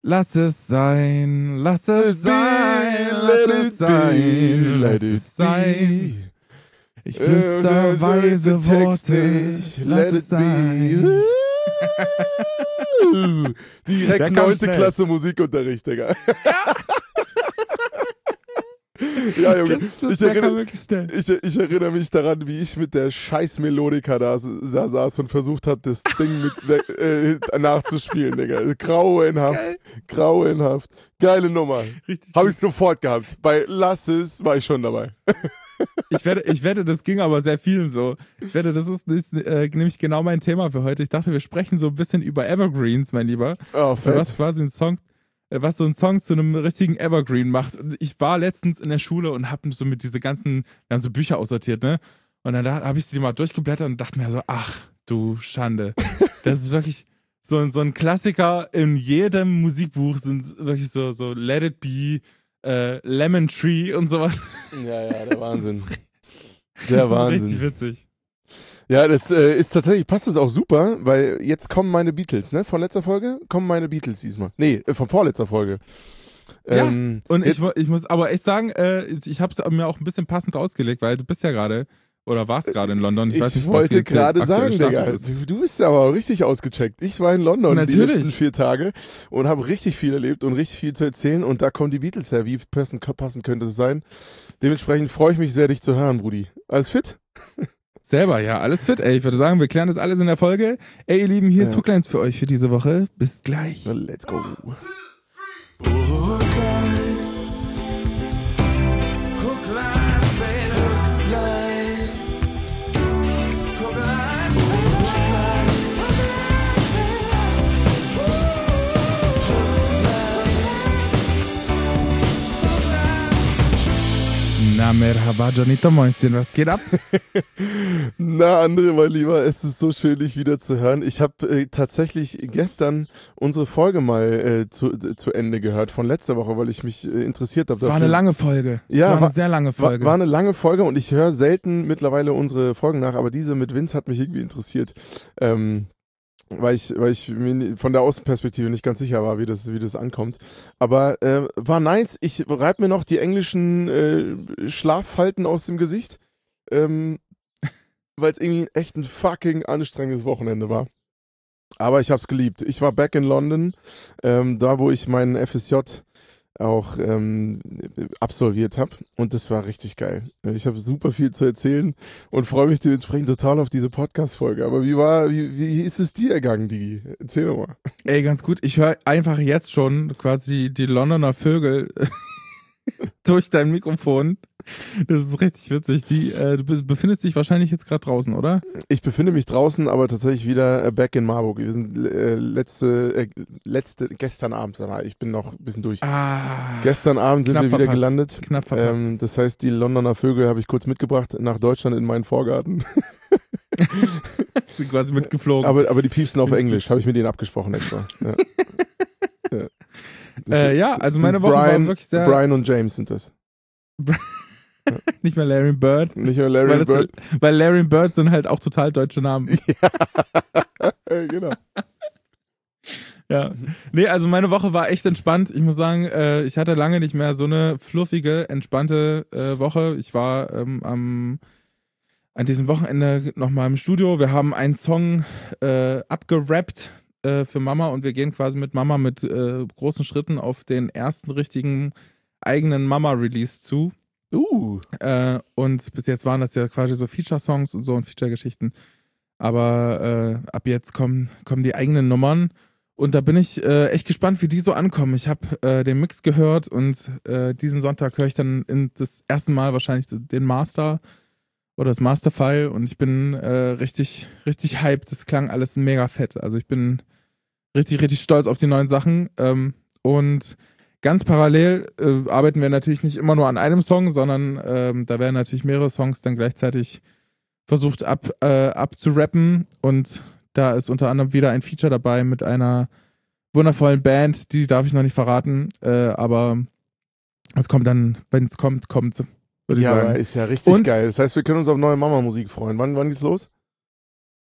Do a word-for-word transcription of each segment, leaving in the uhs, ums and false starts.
Lass es sein, lass es sein, Let lass it es sein, be, lass let it es sein. be. Ich flüster weise Worte, lass es sein. Direkt Der kam neunte schnell. Klasse Musikunterricht, Digga. Ja, Junge, Das, das ich, der kam erinnere, wirklich schnell. ich, ich erinnere mich daran, wie ich mit der scheiß Melodika da, da saß und versucht habe, das Ding mit äh, nachzuspielen, Digga. Grauenhaft, Geil. grauenhaft. Geile Nummer. Richtig. Habe ich sofort gehabt. Bei Lass es war ich schon dabei. Ich wette, ich wette, das ging aber sehr vielen so. Ich wette, das ist, ist äh, nämlich genau mein Thema für heute. Ich dachte, wir sprechen so ein bisschen über Evergreens, mein Lieber. Oh, fett. Was quasi ein Song, äh, was so ein Song zu einem richtigen Evergreen macht. Und ich war letztens in der Schule und hab so mit diese ganzen, wir haben so Bücher aussortiert, ne? Und dann habe ich sie mal durchgeblättert und dachte mir so, ach du Schande. Das ist wirklich so, ein- so ein Klassiker. In jedem Musikbuch sind wirklich so, so Let It Be, äh, Lemon Tree und sowas. Ja, ja, der Wahnsinn. Der Wahnsinn. Richtig witzig. Ja, das äh, ist tatsächlich, passt das auch super, weil jetzt kommen meine Beatles, ne? Von letzter Folge kommen meine Beatles diesmal. Nee, äh, von vorletzter Folge. Ja, Ähm, und ich, jetzt, mu- ich muss aber echt sagen, äh, ich habe es mir auch ein bisschen passend ausgelegt, weil du bist ja gerade, oder warst gerade in London. Ich, ich weiß nicht, was wollte jetzt der gerade aktuelle sagen, Status Digga, ist. du, du bist ja aber auch richtig ausgecheckt. Ich war in London Natürlich. die letzten vier Tage und habe richtig viel erlebt und richtig viel zu erzählen und da kommen die Beatles her. Wie passend, passend könnte es sein? Dementsprechend freue ich mich sehr, dich zu hören, Brudi. Alles fit? Selber, ja, alles fit, ey. Ich würde sagen, wir klären das alles in der Folge. Ey, ihr Lieben, hier ist Ja. Hooklines für euch für diese Woche. Bis gleich. Na, let's go. Na, merhaba, Johnito Mäuschen, was geht ab? Na, André, mein Lieber, es ist so schön, dich wieder zu hören. Ich habe äh, tatsächlich gestern unsere Folge mal äh, zu, äh, zu Ende gehört von letzter Woche, weil ich mich äh, interessiert habe. Es war eine lange Folge. Ja, es war eine war- sehr lange War, Folge. war eine lange Folge und ich höre selten mittlerweile unsere Folgen nach, aber diese mit Vince hat mich irgendwie interessiert. Ähm, weil ich, weil ich mir nie- von der Außenperspektive nicht ganz sicher war, wie das, wie das ankommt. Aber äh, war nice. Ich reib mir noch die englischen äh, Schlaffalten aus dem Gesicht, ähm, weil es irgendwie echt ein fucking anstrengendes Wochenende war. Aber ich hab's geliebt. Ich war back in London, ähm, da wo ich meinen F S J auch ähm, absolviert habe und das war richtig geil. Ich habe super viel zu erzählen und freue mich dementsprechend total auf diese Podcast-Folge. Aber wie war, wie, wie ist es dir ergangen, Digi? Erzähl doch mal. Ey, ganz gut. Ich höre einfach jetzt schon quasi die Londoner Vögel durch dein Mikrofon. Das ist richtig witzig. Die, äh, du bist, befindest dich wahrscheinlich jetzt gerade draußen, oder? Ich befinde mich draußen, aber tatsächlich wieder äh, back in Marburg. Wir sind äh, letzte, äh, letzte, gestern Abend, sag mal, ich bin noch ein bisschen durch. Ah. Gestern Abend sind Knapp wir wieder verpasst. gelandet. Knapp verpasst. Ähm, das heißt, die Londoner Vögel habe ich kurz mitgebracht nach Deutschland in meinen Vorgarten. Sind quasi mitgeflogen. Aber, aber die piepsen auf Englisch, habe ich mit denen abgesprochen extra. Ja, ja. Das Äh, sind- ja, also sind meine Woche war Brian, wirklich sehr- Brian und James sind das. Nicht mehr Larry Bird. Nicht nur Larry Weil, und das, Bird. weil Larry Bird sind halt auch total deutsche Namen. Äh, genau. Ja. Nee, also meine Woche war echt entspannt. Ich muss sagen, äh, ich hatte lange nicht mehr so eine fluffige, entspannte äh, Woche. Ich war ähm, am an diesem Wochenende nochmal im Studio. Wir haben einen Song äh, abgerappt äh, für Mama und wir gehen quasi mit Mama mit äh, großen Schritten auf den ersten richtigen eigenen Mama-Release zu. Uh. Äh, und bis jetzt waren das ja quasi so Feature-Songs und so und Feature-Geschichten. Aber äh, ab jetzt kommen, kommen die eigenen Nummern. Und da bin ich äh, echt gespannt, wie die so ankommen. Ich habe äh, den Mix gehört und äh, diesen Sonntag höre ich dann in das erste Mal wahrscheinlich den Master oder das Masterfile und ich bin äh, richtig, richtig hyped. Das klang alles mega fett. Also ich bin richtig, richtig stolz auf die neuen Sachen. Ähm, und ganz parallel äh, arbeiten wir natürlich nicht immer nur an einem Song, sondern ähm, da werden natürlich mehrere Songs dann gleichzeitig versucht ab, äh, abzurappen und da ist unter anderem wieder ein Feature dabei mit einer wundervollen Band, die darf ich noch nicht verraten, äh, aber es kommt dann, wenn es kommt, kommt es, würde ich Ja, sagen. aber ist ja richtig Und- geil. Das heißt, wir können uns auf neue Mama-Musik freuen. Wann, wann geht's los?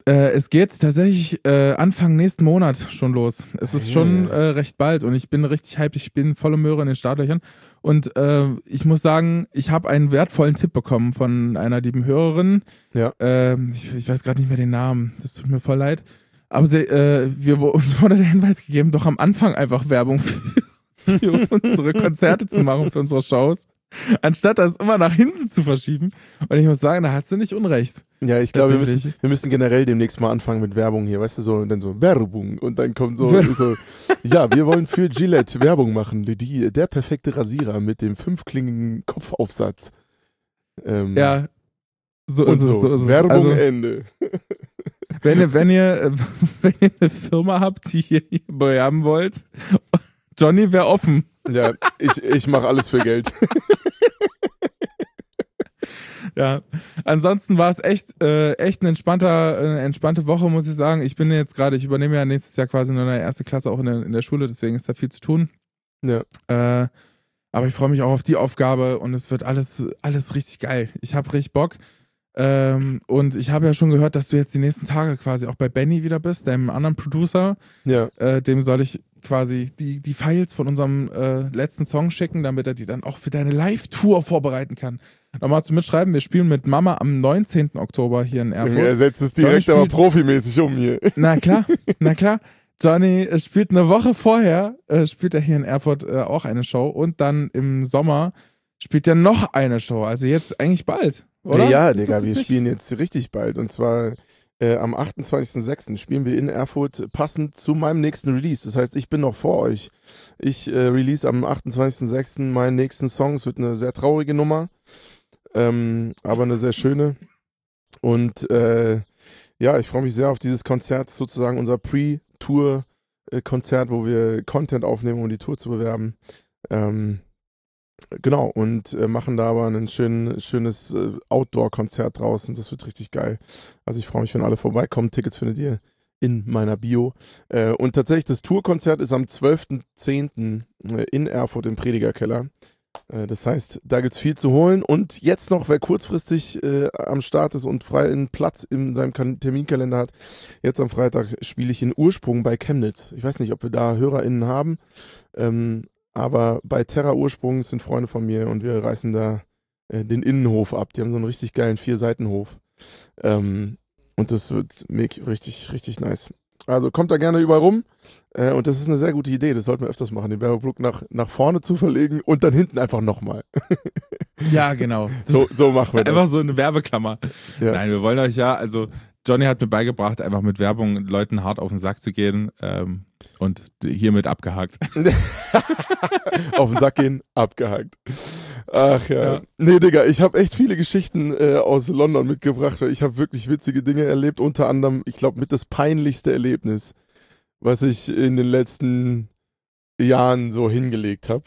Äh, es geht tatsächlich äh, Anfang nächsten Monat schon los. Es ist schon äh, recht bald und ich bin richtig hyped. Ich bin volle Möhre in den Startlöchern. Und äh, ich muss sagen, ich habe einen wertvollen Tipp bekommen von einer lieben Hörerin. Ja. Äh, ich, ich weiß gerade nicht mehr den Namen. Das tut mir voll leid. Aber sie, äh, wir, uns wurde der Hinweis gegeben, doch am Anfang einfach Werbung für, für unsere Konzerte zu machen, für unsere Shows. Anstatt das immer nach hinten zu verschieben. Und ich muss sagen, da hat sie nicht unrecht. Ja, ich glaube, wir müssen, wir müssen generell demnächst mal anfangen mit Werbung hier, weißt du, so, und dann so Werbung und dann kommt so, so ja, wir wollen für Gillette Werbung machen, die, die der perfekte Rasierer mit dem fünfklingigen Kopfaufsatz. Ähm, ja, so und ist so. es. So ist Werbung es. Also, Ende. Wenn ihr, wenn ihr, wenn ihr eine Firma habt, die ihr bewerben wollt, Johnny wäre offen. Ja, ich, ich mache alles für Geld. Ja, ansonsten war es echt, äh, echt eine entspannter, eine entspannte Woche, muss ich sagen. Ich bin jetzt gerade, ich übernehme ja nächstes Jahr quasi nur eine erste Klasse auch in der, in der Schule, deswegen ist da viel zu tun. Ja. Äh, aber ich freue mich auch auf die Aufgabe und es wird alles, alles richtig geil. Ich habe richtig Bock. Ähm, und ich habe ja schon gehört, dass du jetzt die nächsten Tage quasi auch bei Benny wieder bist, deinem anderen Producer. Ja. Äh, dem soll ich quasi die, die Files von unserem äh, letzten Song schicken, damit er die dann auch für deine Live-Tour vorbereiten kann. Nochmal zum Mitschreiben, wir spielen mit Mama am neunzehnten Oktober hier in Erfurt. Er setzt es direkt aber profimäßig um hier. Na klar, na klar. Johnny äh, spielt eine Woche vorher, äh, spielt er hier in Erfurt äh, auch eine Show und dann im Sommer spielt er noch eine Show. Also jetzt eigentlich bald, oder? Ja, ja Ist Digga, das wir nicht? spielen jetzt richtig bald und zwar äh, am achtundzwanzigsten sechsten spielen wir in Erfurt passend zu meinem nächsten Release. Das heißt, ich bin noch vor euch. Ich äh, release am achtundzwanzigsten sechsten meinen nächsten Song. Es wird eine sehr traurige Nummer, ähm, aber eine sehr schöne. Und äh, ja, ich freue mich sehr auf dieses Konzert, sozusagen unser Pre-Tour-Konzert, wo wir Content aufnehmen, um die Tour zu bewerben. Ähm, Genau, und äh, machen da aber ein schön, schönes äh, Outdoor-Konzert draußen. Das wird richtig geil. Also ich freue mich, wenn alle vorbeikommen. Tickets findet ihr in meiner Bio. Äh, und tatsächlich, das Tourkonzert ist am zwölften zehnten äh, in Erfurt im Predigerkeller. Äh, das heißt, da gibt's viel zu holen. Und jetzt noch, wer kurzfristig äh, am Start ist und freien Platz in seinem Kan- Terminkalender hat, jetzt am Freitag spiele ich in Ursprung bei Chemnitz. Ich weiß nicht, ob wir da HörerInnen haben. Ähm, Aber bei Terra Ursprung sind Freunde von mir und wir reißen da äh, den Innenhof ab. Die haben so einen richtig geilen Vier-Seiten-Hof. Ähm, und das wird mega, richtig, richtig nice. Also kommt da gerne überall rum. Äh, und das ist eine sehr gute Idee. Das sollten wir öfters machen, den Werbeblock nach, nach vorne zu verlegen und dann hinten einfach nochmal. Ja, genau. So, so machen wir das. Einfach so eine Werbeklammer. Ja. Nein, wir wollen euch ja, also Johnny hat mir beigebracht, einfach mit Werbung Leuten hart auf den Sack zu gehen ähm, und hiermit abgehakt. Auf den Sack gehen, abgehakt. Ach ja. Ja. Nee, Digga, ich habe echt viele Geschichten äh, aus London mitgebracht, weil ich habe wirklich witzige Dinge erlebt. Unter anderem, ich glaube, mit das peinlichste Erlebnis, was ich in den letzten Jahren so hingelegt habe.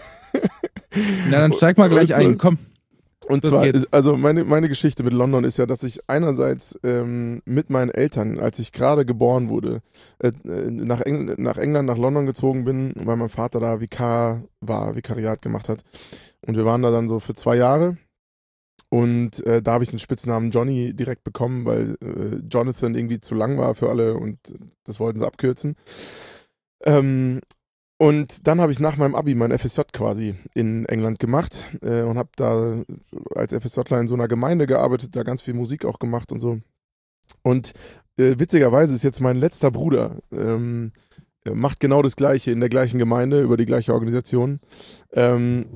Na, dann steig mal gleich Und so- ein, komm. Und Das zwar, geht. ist, also meine, meine Geschichte mit London ist ja, dass ich einerseits ähm, mit meinen Eltern, als ich gerade geboren wurde, äh, nach, Eng nach England, nach London gezogen bin, weil mein Vater da Vikar war, Vikariat gemacht hat. Und wir waren da dann so für zwei Jahre. Und äh, da habe ich den Spitznamen Johnny direkt bekommen, weil äh, Jonathan irgendwie zu lang war für alle und das wollten sie abkürzen. Ähm, Und dann habe ich nach meinem Abi mein F S J quasi in England gemacht äh, und habe da als FSJler in so einer Gemeinde gearbeitet, da ganz viel Musik auch gemacht und so. Und äh, witzigerweise ist jetzt mein letzter Bruder, ähm, macht genau das Gleiche in der gleichen Gemeinde, über die gleiche Organisation. Ähm,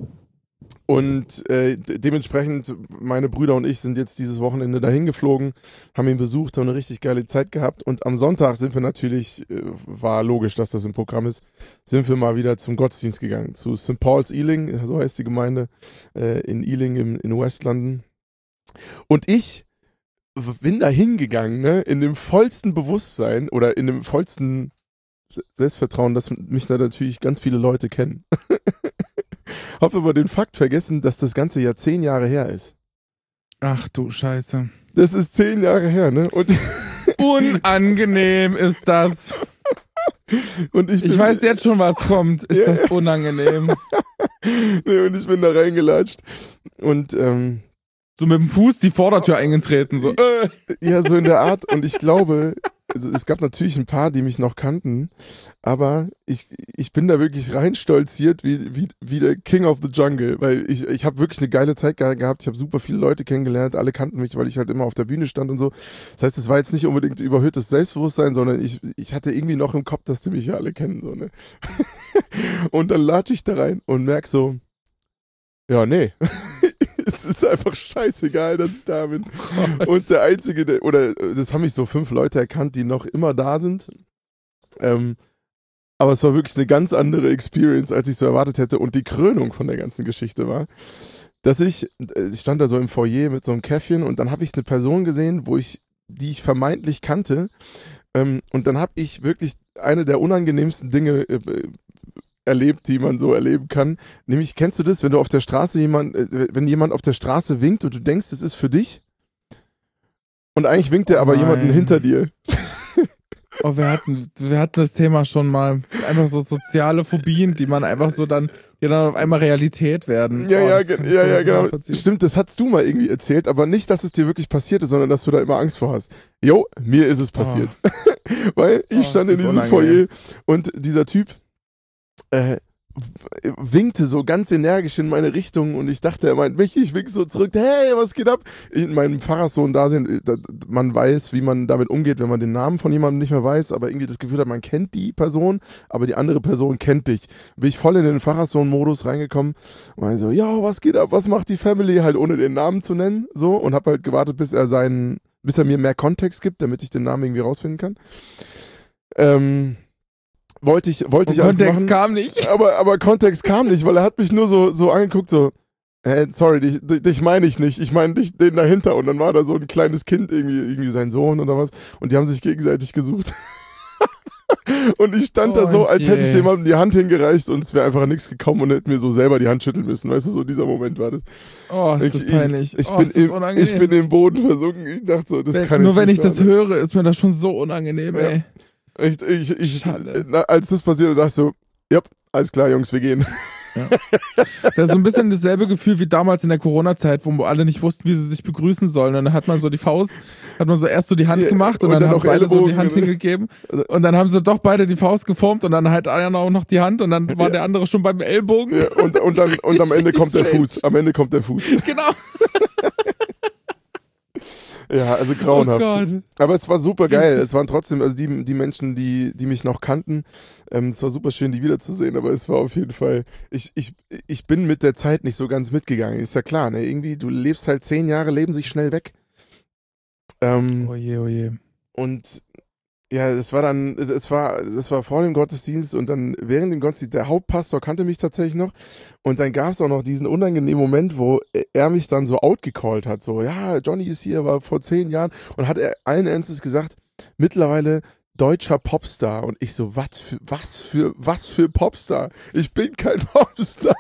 und äh, de- dementsprechend, meine Brüder und ich sind jetzt dieses Wochenende dahin geflogen, haben ihn besucht, haben eine richtig geile Zeit gehabt. Und am Sonntag sind wir natürlich, äh, war logisch, dass das im Programm ist, sind wir mal wieder zum Gottesdienst gegangen, zu Sankt Paul's Ealing, so heißt die Gemeinde, äh, in Ealing im, in West London. Und ich w- bin da hingegangen, ne, in dem vollsten Bewusstsein oder in dem vollsten S- Selbstvertrauen, dass mich da natürlich ganz viele Leute kennen. Hab aber den Fakt vergessen, dass das Ganze ja zehn Jahre her ist. Ach du Scheiße. Das ist zehn Jahre her, ne? Und, Unangenehm ist das. und ich, bin, Ich weiß jetzt schon, was kommt. Ist Ja. das unangenehm? nee, und ich bin da reingelatscht. Und ähm, So mit dem Fuß die Vordertür eingetreten, so. Äh. Ja, so in der Art. Und ich glaube, also es gab natürlich ein paar, die mich noch kannten, aber ich, ich bin da wirklich rein stolziert wie, wie, wie der King of the Jungle, weil ich, ich habe wirklich eine geile Zeit gehabt, ich habe super viele Leute kennengelernt, alle kannten mich, weil ich halt immer auf der Bühne stand und so. Das heißt, es war jetzt nicht unbedingt überhöhtes Selbstbewusstsein, sondern ich, ich hatte irgendwie noch im Kopf, dass die mich ja alle kennen, so, ne? Und dann latsche ich da rein und merk so, ja, nee. Es ist einfach scheißegal, dass ich da bin. Oh und der Einzige, der, oder das haben mich so fünf Leute erkannt, die noch immer da sind. Ähm, aber es war wirklich eine ganz andere Experience, als ich so erwartet hätte. Und die Krönung von der ganzen Geschichte war, dass ich, ich stand da so im Foyer mit so einem Käffchen und dann habe ich eine Person gesehen, wo ich, die ich vermeintlich kannte. Ähm, und dann habe ich wirklich eine der unangenehmsten Dinge äh, erlebt, die man so erleben kann. Nämlich, kennst du das, wenn du auf der Straße jemand, äh, wenn jemand auf der Straße winkt und du denkst, es ist für dich und eigentlich winkt er aber Nein. jemanden hinter dir. Oh, wir hatten, wir hatten das Thema schon mal. Einfach so soziale Phobien, die man einfach so dann, die dann auf einmal Realität werden. Ja, oh, ja, das ge- kann ich ja, so ja, genau. nachvollziehen. Stimmt, das hast du mal irgendwie erzählt, aber nicht, dass es dir wirklich passiert ist, sondern dass du da immer Angst vor hast. Jo, mir ist es passiert. Oh. Weil ich Oh, stand das in ist diesem unangenehm. Foyer und dieser Typ äh, w- winkte so ganz energisch in meine Richtung und ich dachte, er meint mich, ich wink so zurück, hey, was geht ab? In meinem Pfarrerssohn da sind, man weiß, wie man damit umgeht, wenn man den Namen von jemandem nicht mehr weiß, aber irgendwie das Gefühl hat, man kennt die Person, aber die andere Person kennt dich. Bin ich voll in den Pfarrerssohn-Modus reingekommen und meinte so, ja, was geht ab, was macht die Family, halt ohne den Namen zu nennen, so, und hab halt gewartet, bis er seinen, bis er mir mehr Kontext gibt, damit ich den Namen irgendwie rausfinden kann. Ähm, wollte ich, wollte ich Und alles Kontext machen. kam nicht. Aber, aber Kontext kam nicht, weil er hat mich nur so, so angeguckt, so, hey, sorry, dich, dich, dich meine ich nicht, ich meine dich, den dahinter. Und dann war da so ein kleines Kind, irgendwie, irgendwie sein Sohn oder was, und die haben sich gegenseitig gesucht. Und ich stand Oh da so, als je. hätte ich jemandem die Hand hingereicht und es wäre einfach nichts gekommen und hätte mir so selber die Hand schütteln müssen. Weißt du, so dieser Moment war das. Oh, ist Ich, das peinlich. ich, ich, oh, bin ist das im, unangenehm. ich bin im Boden versunken. Ich dachte so, das Wenn, kann nur jetzt wenn ich nicht das wahr sein. höre, ist mir das schon so unangenehm, Ja. ey. Ich, ich, ich, Schade. na, als das passierte, dachte ich so, ja, alles klar, Jungs, wir gehen. Das ist so ein bisschen dasselbe Gefühl wie damals in der Corona-Zeit, wo alle nicht wussten, wie sie sich begrüßen sollen. Und dann hat man so die Faust, hat man so erst so die Hand Ja, gemacht und, und dann, dann haben noch beide so die Ellbogen, Hand ne? hingegeben. Und dann haben sie doch beide die Faust geformt und dann halt einer auch noch die Hand und dann war Ja. der andere schon beim Ellbogen. Ja, und, und, dann, und am Ende kommt der strange. Fuß. Am Ende kommt der Fuß. Genau. Ja, also grauenhaft. Oh Gott. Aber es war super geil. Es waren trotzdem, also die, die Menschen, die, die mich noch kannten, ähm, es war super schön, die wiederzusehen, aber es war auf jeden Fall, ich, ich, ich bin mit der Zeit nicht so ganz mitgegangen. Ist ja klar, ne? Irgendwie, du lebst halt zehn Jahre, leben sich schnell weg. Ähm, Oh je, oh je. und ja, es war dann, es war, das war vor dem Gottesdienst und dann während dem Gottesdienst, der Hauptpastor kannte mich tatsächlich noch und dann gab es auch noch diesen unangenehmen Moment, wo er mich dann so outgecallt hat, so, ja, Johnny ist hier, war vor zehn Jahren und hat er allen Ernstes gesagt, mittlerweile deutscher Popstar und ich so, was für, was für, was für Popstar? Ich bin kein Popstar.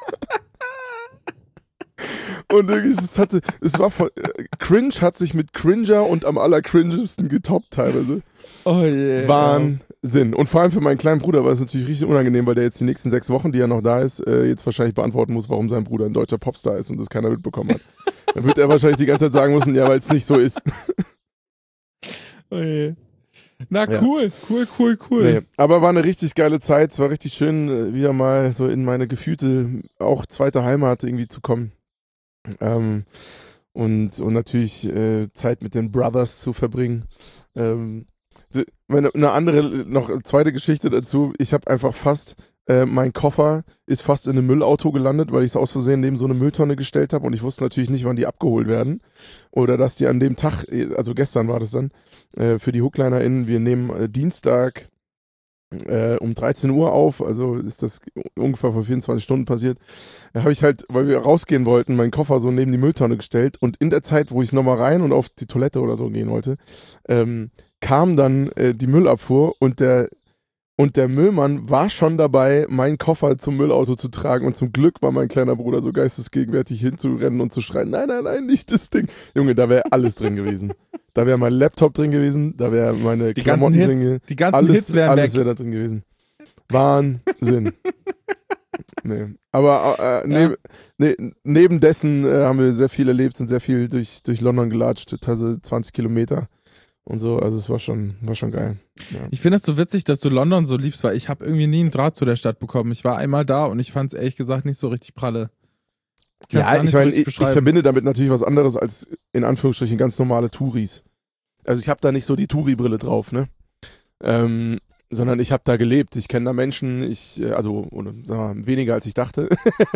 Und irgendwie, es hatte, es war von, Cringe hat sich mit Cringer und am allercringesten getoppt teilweise. Oh je. Wahnsinn. Und vor allem für meinen kleinen Bruder war es natürlich richtig unangenehm, weil der jetzt die nächsten sechs Wochen, die er noch da ist, äh, jetzt wahrscheinlich beantworten muss, warum sein Bruder ein deutscher Popstar ist und das keiner mitbekommen hat. Dann wird er wahrscheinlich die ganze Zeit sagen müssen, ja, weil es nicht so ist. Oh je. Na Ja. cool, cool, cool, cool. Nee, aber war eine richtig geile Zeit. Es war richtig schön, äh, wieder mal so in meine gefühlte, auch zweite Heimat irgendwie zu kommen. Ähm, und, und natürlich äh, Zeit mit den Brothers zu verbringen. Ähm, d- meine, eine andere, noch eine zweite Geschichte dazu. Ich habe einfach fast, äh, mein Koffer ist fast in einem Müllauto gelandet, weil ich es aus Versehen neben so eine Mülltonne gestellt habe und ich wusste natürlich nicht, wann die abgeholt werden. Oder dass die an dem Tag, also gestern war das dann, äh, für die HooklinerInnen, wir nehmen äh, Dienstag äh, um dreizehn Uhr auf, also ist das ungefähr vor vierundzwanzig Stunden passiert. Da habe ich halt, weil wir rausgehen wollten, meinen Koffer so neben die Mülltonne gestellt und in der Zeit, wo ich nochmal rein und auf die Toilette oder so gehen wollte, ähm, kam dann äh, die Müllabfuhr und der und der Müllmann war schon dabei, meinen Koffer zum Müllauto zu tragen und zum Glück war mein kleiner Bruder so geistesgegenwärtig hinzurennen und zu schreien, nein, nein, nein, nicht das Ding. Junge, da wäre alles drin gewesen. Da wäre mein Laptop drin gewesen, da wäre meine Die ganzen Klamotten drin Hits, gewesen. die ganzen Alles, Hits wären alles weg. wäre da drin gewesen. Wahnsinn. Nee. Aber äh, neb, ne, neben dessen äh, haben wir sehr viel erlebt, sind sehr viel durch, durch London gelatscht, teilweise zwanzig Kilometer und so. Also es war schon, war schon geil. Ja. Ich finde es so witzig, dass du London so liebst, weil ich habe irgendwie nie einen Draht zu der Stadt bekommen. Ich war einmal da und ich fand es ehrlich gesagt nicht so richtig pralle. Ich kann's Ja, gar nicht ich so meine, richtig ich, ich beschreiben. verbinde damit natürlich was anderes als in Anführungsstrichen ganz normale Touris. Also ich habe da nicht so die Touri-Brille drauf, ne? Ähm, sondern ich habe da gelebt. Ich kenne da Menschen, ich, äh, also, oder, sagen wir, weniger als ich dachte.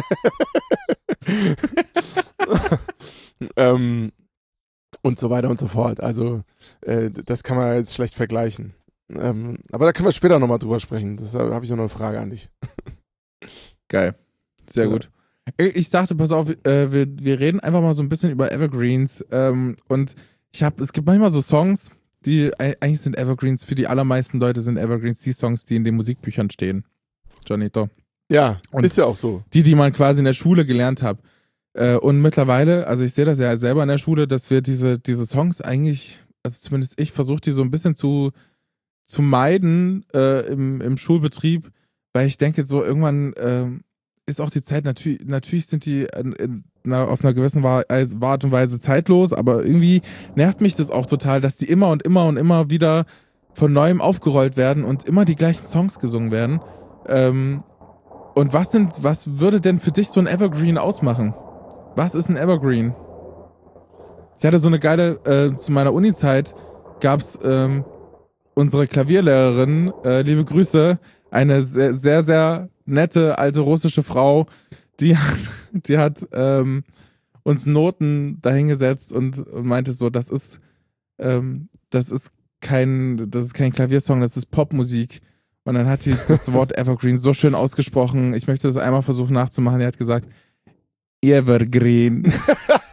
ähm, und so weiter und so fort. Also, äh, das kann man jetzt schlecht vergleichen. Ähm, aber da können wir später nochmal drüber sprechen. Das habe ich noch eine Frage an dich. Geil. Sehr Ja. gut. Ich dachte, pass auf, äh, wir, wir reden einfach mal so ein bisschen über Evergreens. Ähm, und ich habe, es gibt manchmal so Songs, die eigentlich sind Evergreens, für die allermeisten Leute sind Evergreens die Songs, die in den Musikbüchern stehen. Johnito. Ja, Und ist ja auch so. Die, die man quasi in der Schule gelernt hat. Äh, und mittlerweile, also ich sehe das ja selber in der Schule, dass wir diese, diese Songs eigentlich, also zumindest ich versuche die so ein bisschen zu, zu meiden äh, im, im Schulbetrieb, weil ich denke, so irgendwann äh, ist auch die Zeit, natürlich, natürlich sind die in, in, na, auf einer gewissen Art und Weise zeitlos, aber irgendwie nervt mich das auch total, dass die immer und immer und immer wieder von Neuem aufgerollt werden und immer die gleichen Songs gesungen werden. Ähm, und was sind, was würde denn für dich so ein Evergreen ausmachen? Was ist ein Evergreen? Ich hatte so eine geile, äh, zu meiner Uni-Zeit gab's ähm, unsere Klavierlehrerin, äh, liebe Grüße, eine sehr, sehr, sehr nette alte russische Frau, die hat, die hat ähm, uns Noten dahingesetzt und, und meinte so, das ist, ähm, das ist kein, das ist kein Klaviersong, das ist Popmusik. Und dann hat sie das Wort Evergreen so schön ausgesprochen. Ich möchte das einmal versuchen nachzumachen. Die hat gesagt, Evergreen.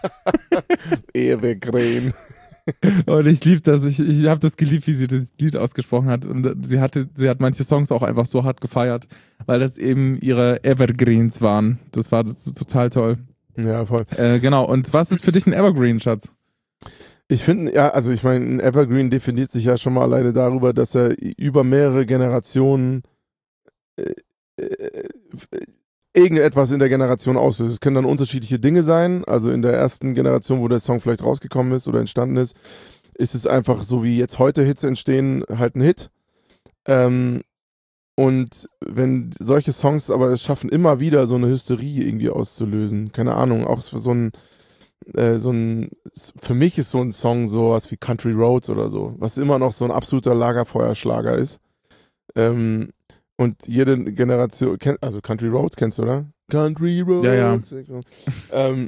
Evergreen. Und ich liebe das. Ich, ich habe das geliebt, wie sie das Lied ausgesprochen hat. Und sie hatte, sie hat manche Songs auch einfach so hart gefeiert, weil das eben ihre Evergreens waren. Das war das total toll. Ja, voll. Äh, genau. Und was ist für dich ein Evergreen, Schatz? Ich finde, ja, also ich meine, ein Evergreen definiert sich ja schon mal alleine darüber, dass er über mehrere Generationen äh, äh, irgendetwas in der Generation auslöst. Es können dann unterschiedliche Dinge sein. Also in der ersten Generation, wo der Song vielleicht rausgekommen ist oder entstanden ist, ist es einfach so, wie jetzt heute Hits entstehen, halt ein Hit. Ähm, und wenn solche Songs aber es schaffen, immer wieder so eine Hysterie irgendwie auszulösen, keine Ahnung, auch für so ein äh, so ein, für mich ist so ein Song sowas wie Country Roads oder so, was immer noch so ein absoluter Lagerfeuerschlager ist. Ähm, und jede Generation, also Country Roads kennst du, oder? Country Roads. Ja, ja. Ähm,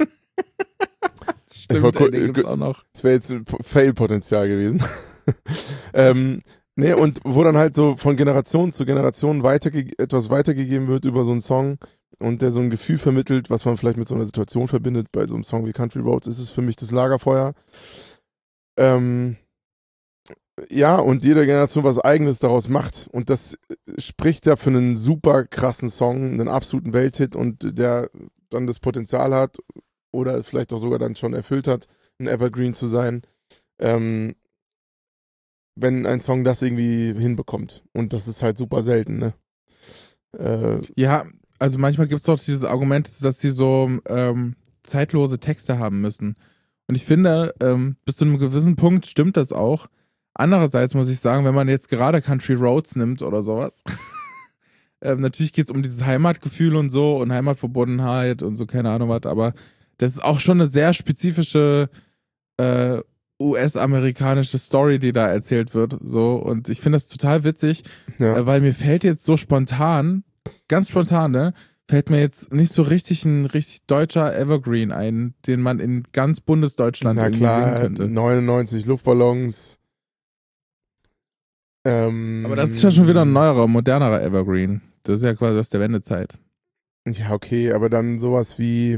Stimmt, ey, den gibt's auch noch. Das wäre jetzt Fail-Potenzial gewesen. ähm, nee, und wo dann halt so von Generation zu Generation weiterge- etwas weitergegeben wird über so einen Song und der so ein Gefühl vermittelt, was man vielleicht mit so einer Situation verbindet. Bei so einem Song wie Country Roads ist es für mich das Lagerfeuer. Ähm, ja, und jede Generation was Eigenes daraus macht. Und das spricht ja für einen super krassen Song, einen absoluten Welthit und der dann das Potenzial hat oder vielleicht auch sogar dann schon erfüllt hat, ein Evergreen zu sein, ähm, wenn ein Song das irgendwie hinbekommt. Und das ist halt super selten, ne? Äh, Ja, also manchmal gibt es doch dieses Argument, dass sie so ähm, zeitlose Texte haben müssen. Und ich finde, ähm, bis zu einem gewissen Punkt stimmt das auch. Andererseits muss ich sagen, wenn man jetzt gerade Country Roads nimmt oder sowas, ähm, natürlich geht es um dieses Heimatgefühl und so und Heimatverbundenheit und so, keine Ahnung was, aber das ist auch schon eine sehr spezifische äh, U S-amerikanische Story, die da erzählt wird. So. Und ich finde das total witzig, ja. äh, weil mir fällt jetzt so spontan, ganz spontan, ne, fällt mir jetzt nicht so richtig ein richtig deutscher Evergreen ein, den man in ganz Bundesdeutschland Na irgendwie klar, singen könnte. neunundneunzig Luftballons. Ähm, Aber das ist ja schon wieder ein neuerer, modernerer Evergreen. Das ist ja quasi aus der Wendezeit. Ja, okay, aber dann sowas wie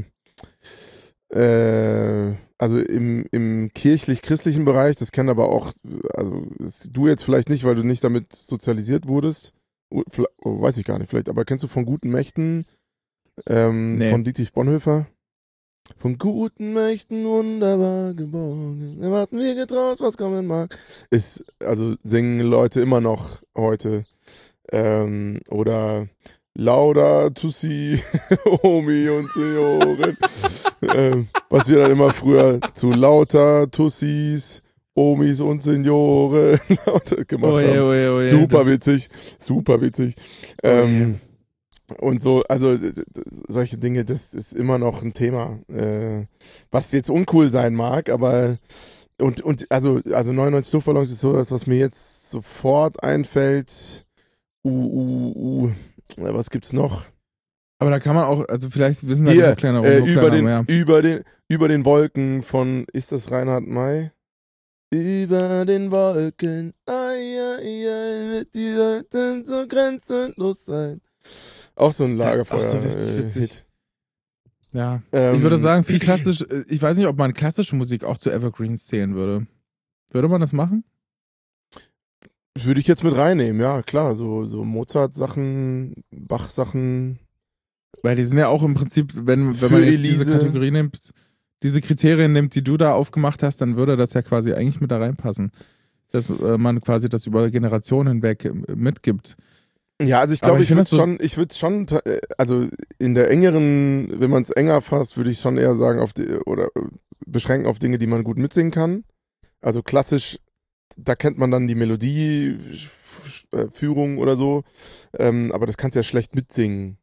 äh, also im, im kirchlich-christlichen Bereich, das kennen aber auch, also du jetzt vielleicht nicht, weil du nicht damit sozialisiert wurdest, oh, weiß ich gar nicht, vielleicht, aber kennst du von guten Mächten, ähm, Nee. von Dietrich Bonhoeffer? Von guten Mächten wunderbar geborgen, erwarten wir getrost, was kommen mag. Ist, also singen Leute immer noch heute. Ähm, oder Laudato si, Omi und Senioren. ähm, was wir dann immer früher zu lauter Tussis, Omis und Senioren gemacht Oh je, haben. oh je, oh je, super das- witzig, super witzig. Ähm, und so, also d- d- solche Dinge, das ist immer noch ein Thema, äh, was jetzt uncool sein mag, aber und, und also, also neunundneunzig Luftballons ist so das, was mir jetzt sofort einfällt. Uh, uh, uh. Was gibt's noch? Aber da kann man auch, also vielleicht wissen da die Hier, Hochkleiner äh, und über, Hochkleiner den, mehr. über, den, über den Wolken von, ist das Reinhard May? Über den Wolken, ai, ai, ai, wird die Welt so grenzenlos sein. Auch so ein Das ist auch Lagerfeuer. so richtig äh, witzig. Hit. Ja. Ähm, Ich würde sagen, viel klassisch, äh, ich weiß nicht, ob man klassische Musik auch zu Evergreens zählen würde. Würde man das machen? Würde ich jetzt mit reinnehmen, ja, klar. So, so Mozart-Sachen, Bach-Sachen. Weil die sind ja auch im Prinzip, wenn, wenn Für man jetzt Elise. diese Kategorie nimmt, diese Kriterien nimmt, die du da aufgemacht hast, dann würde das ja quasi eigentlich mit da reinpassen. Dass äh, man quasi das über Generationen hinweg äh, mitgibt. Ja, also ich Aber glaube, ich ich, find würde das so- schon, ich würde schon, ta- äh, also in der engeren, wenn man es enger fasst, würde ich schon eher sagen, auf die, oder äh, beschränken auf Dinge, die man gut mitsingen kann. Also klassisch, da kennt man dann die Melodieführung oder so, ähm, aber das kannst du ja schlecht mitsingen.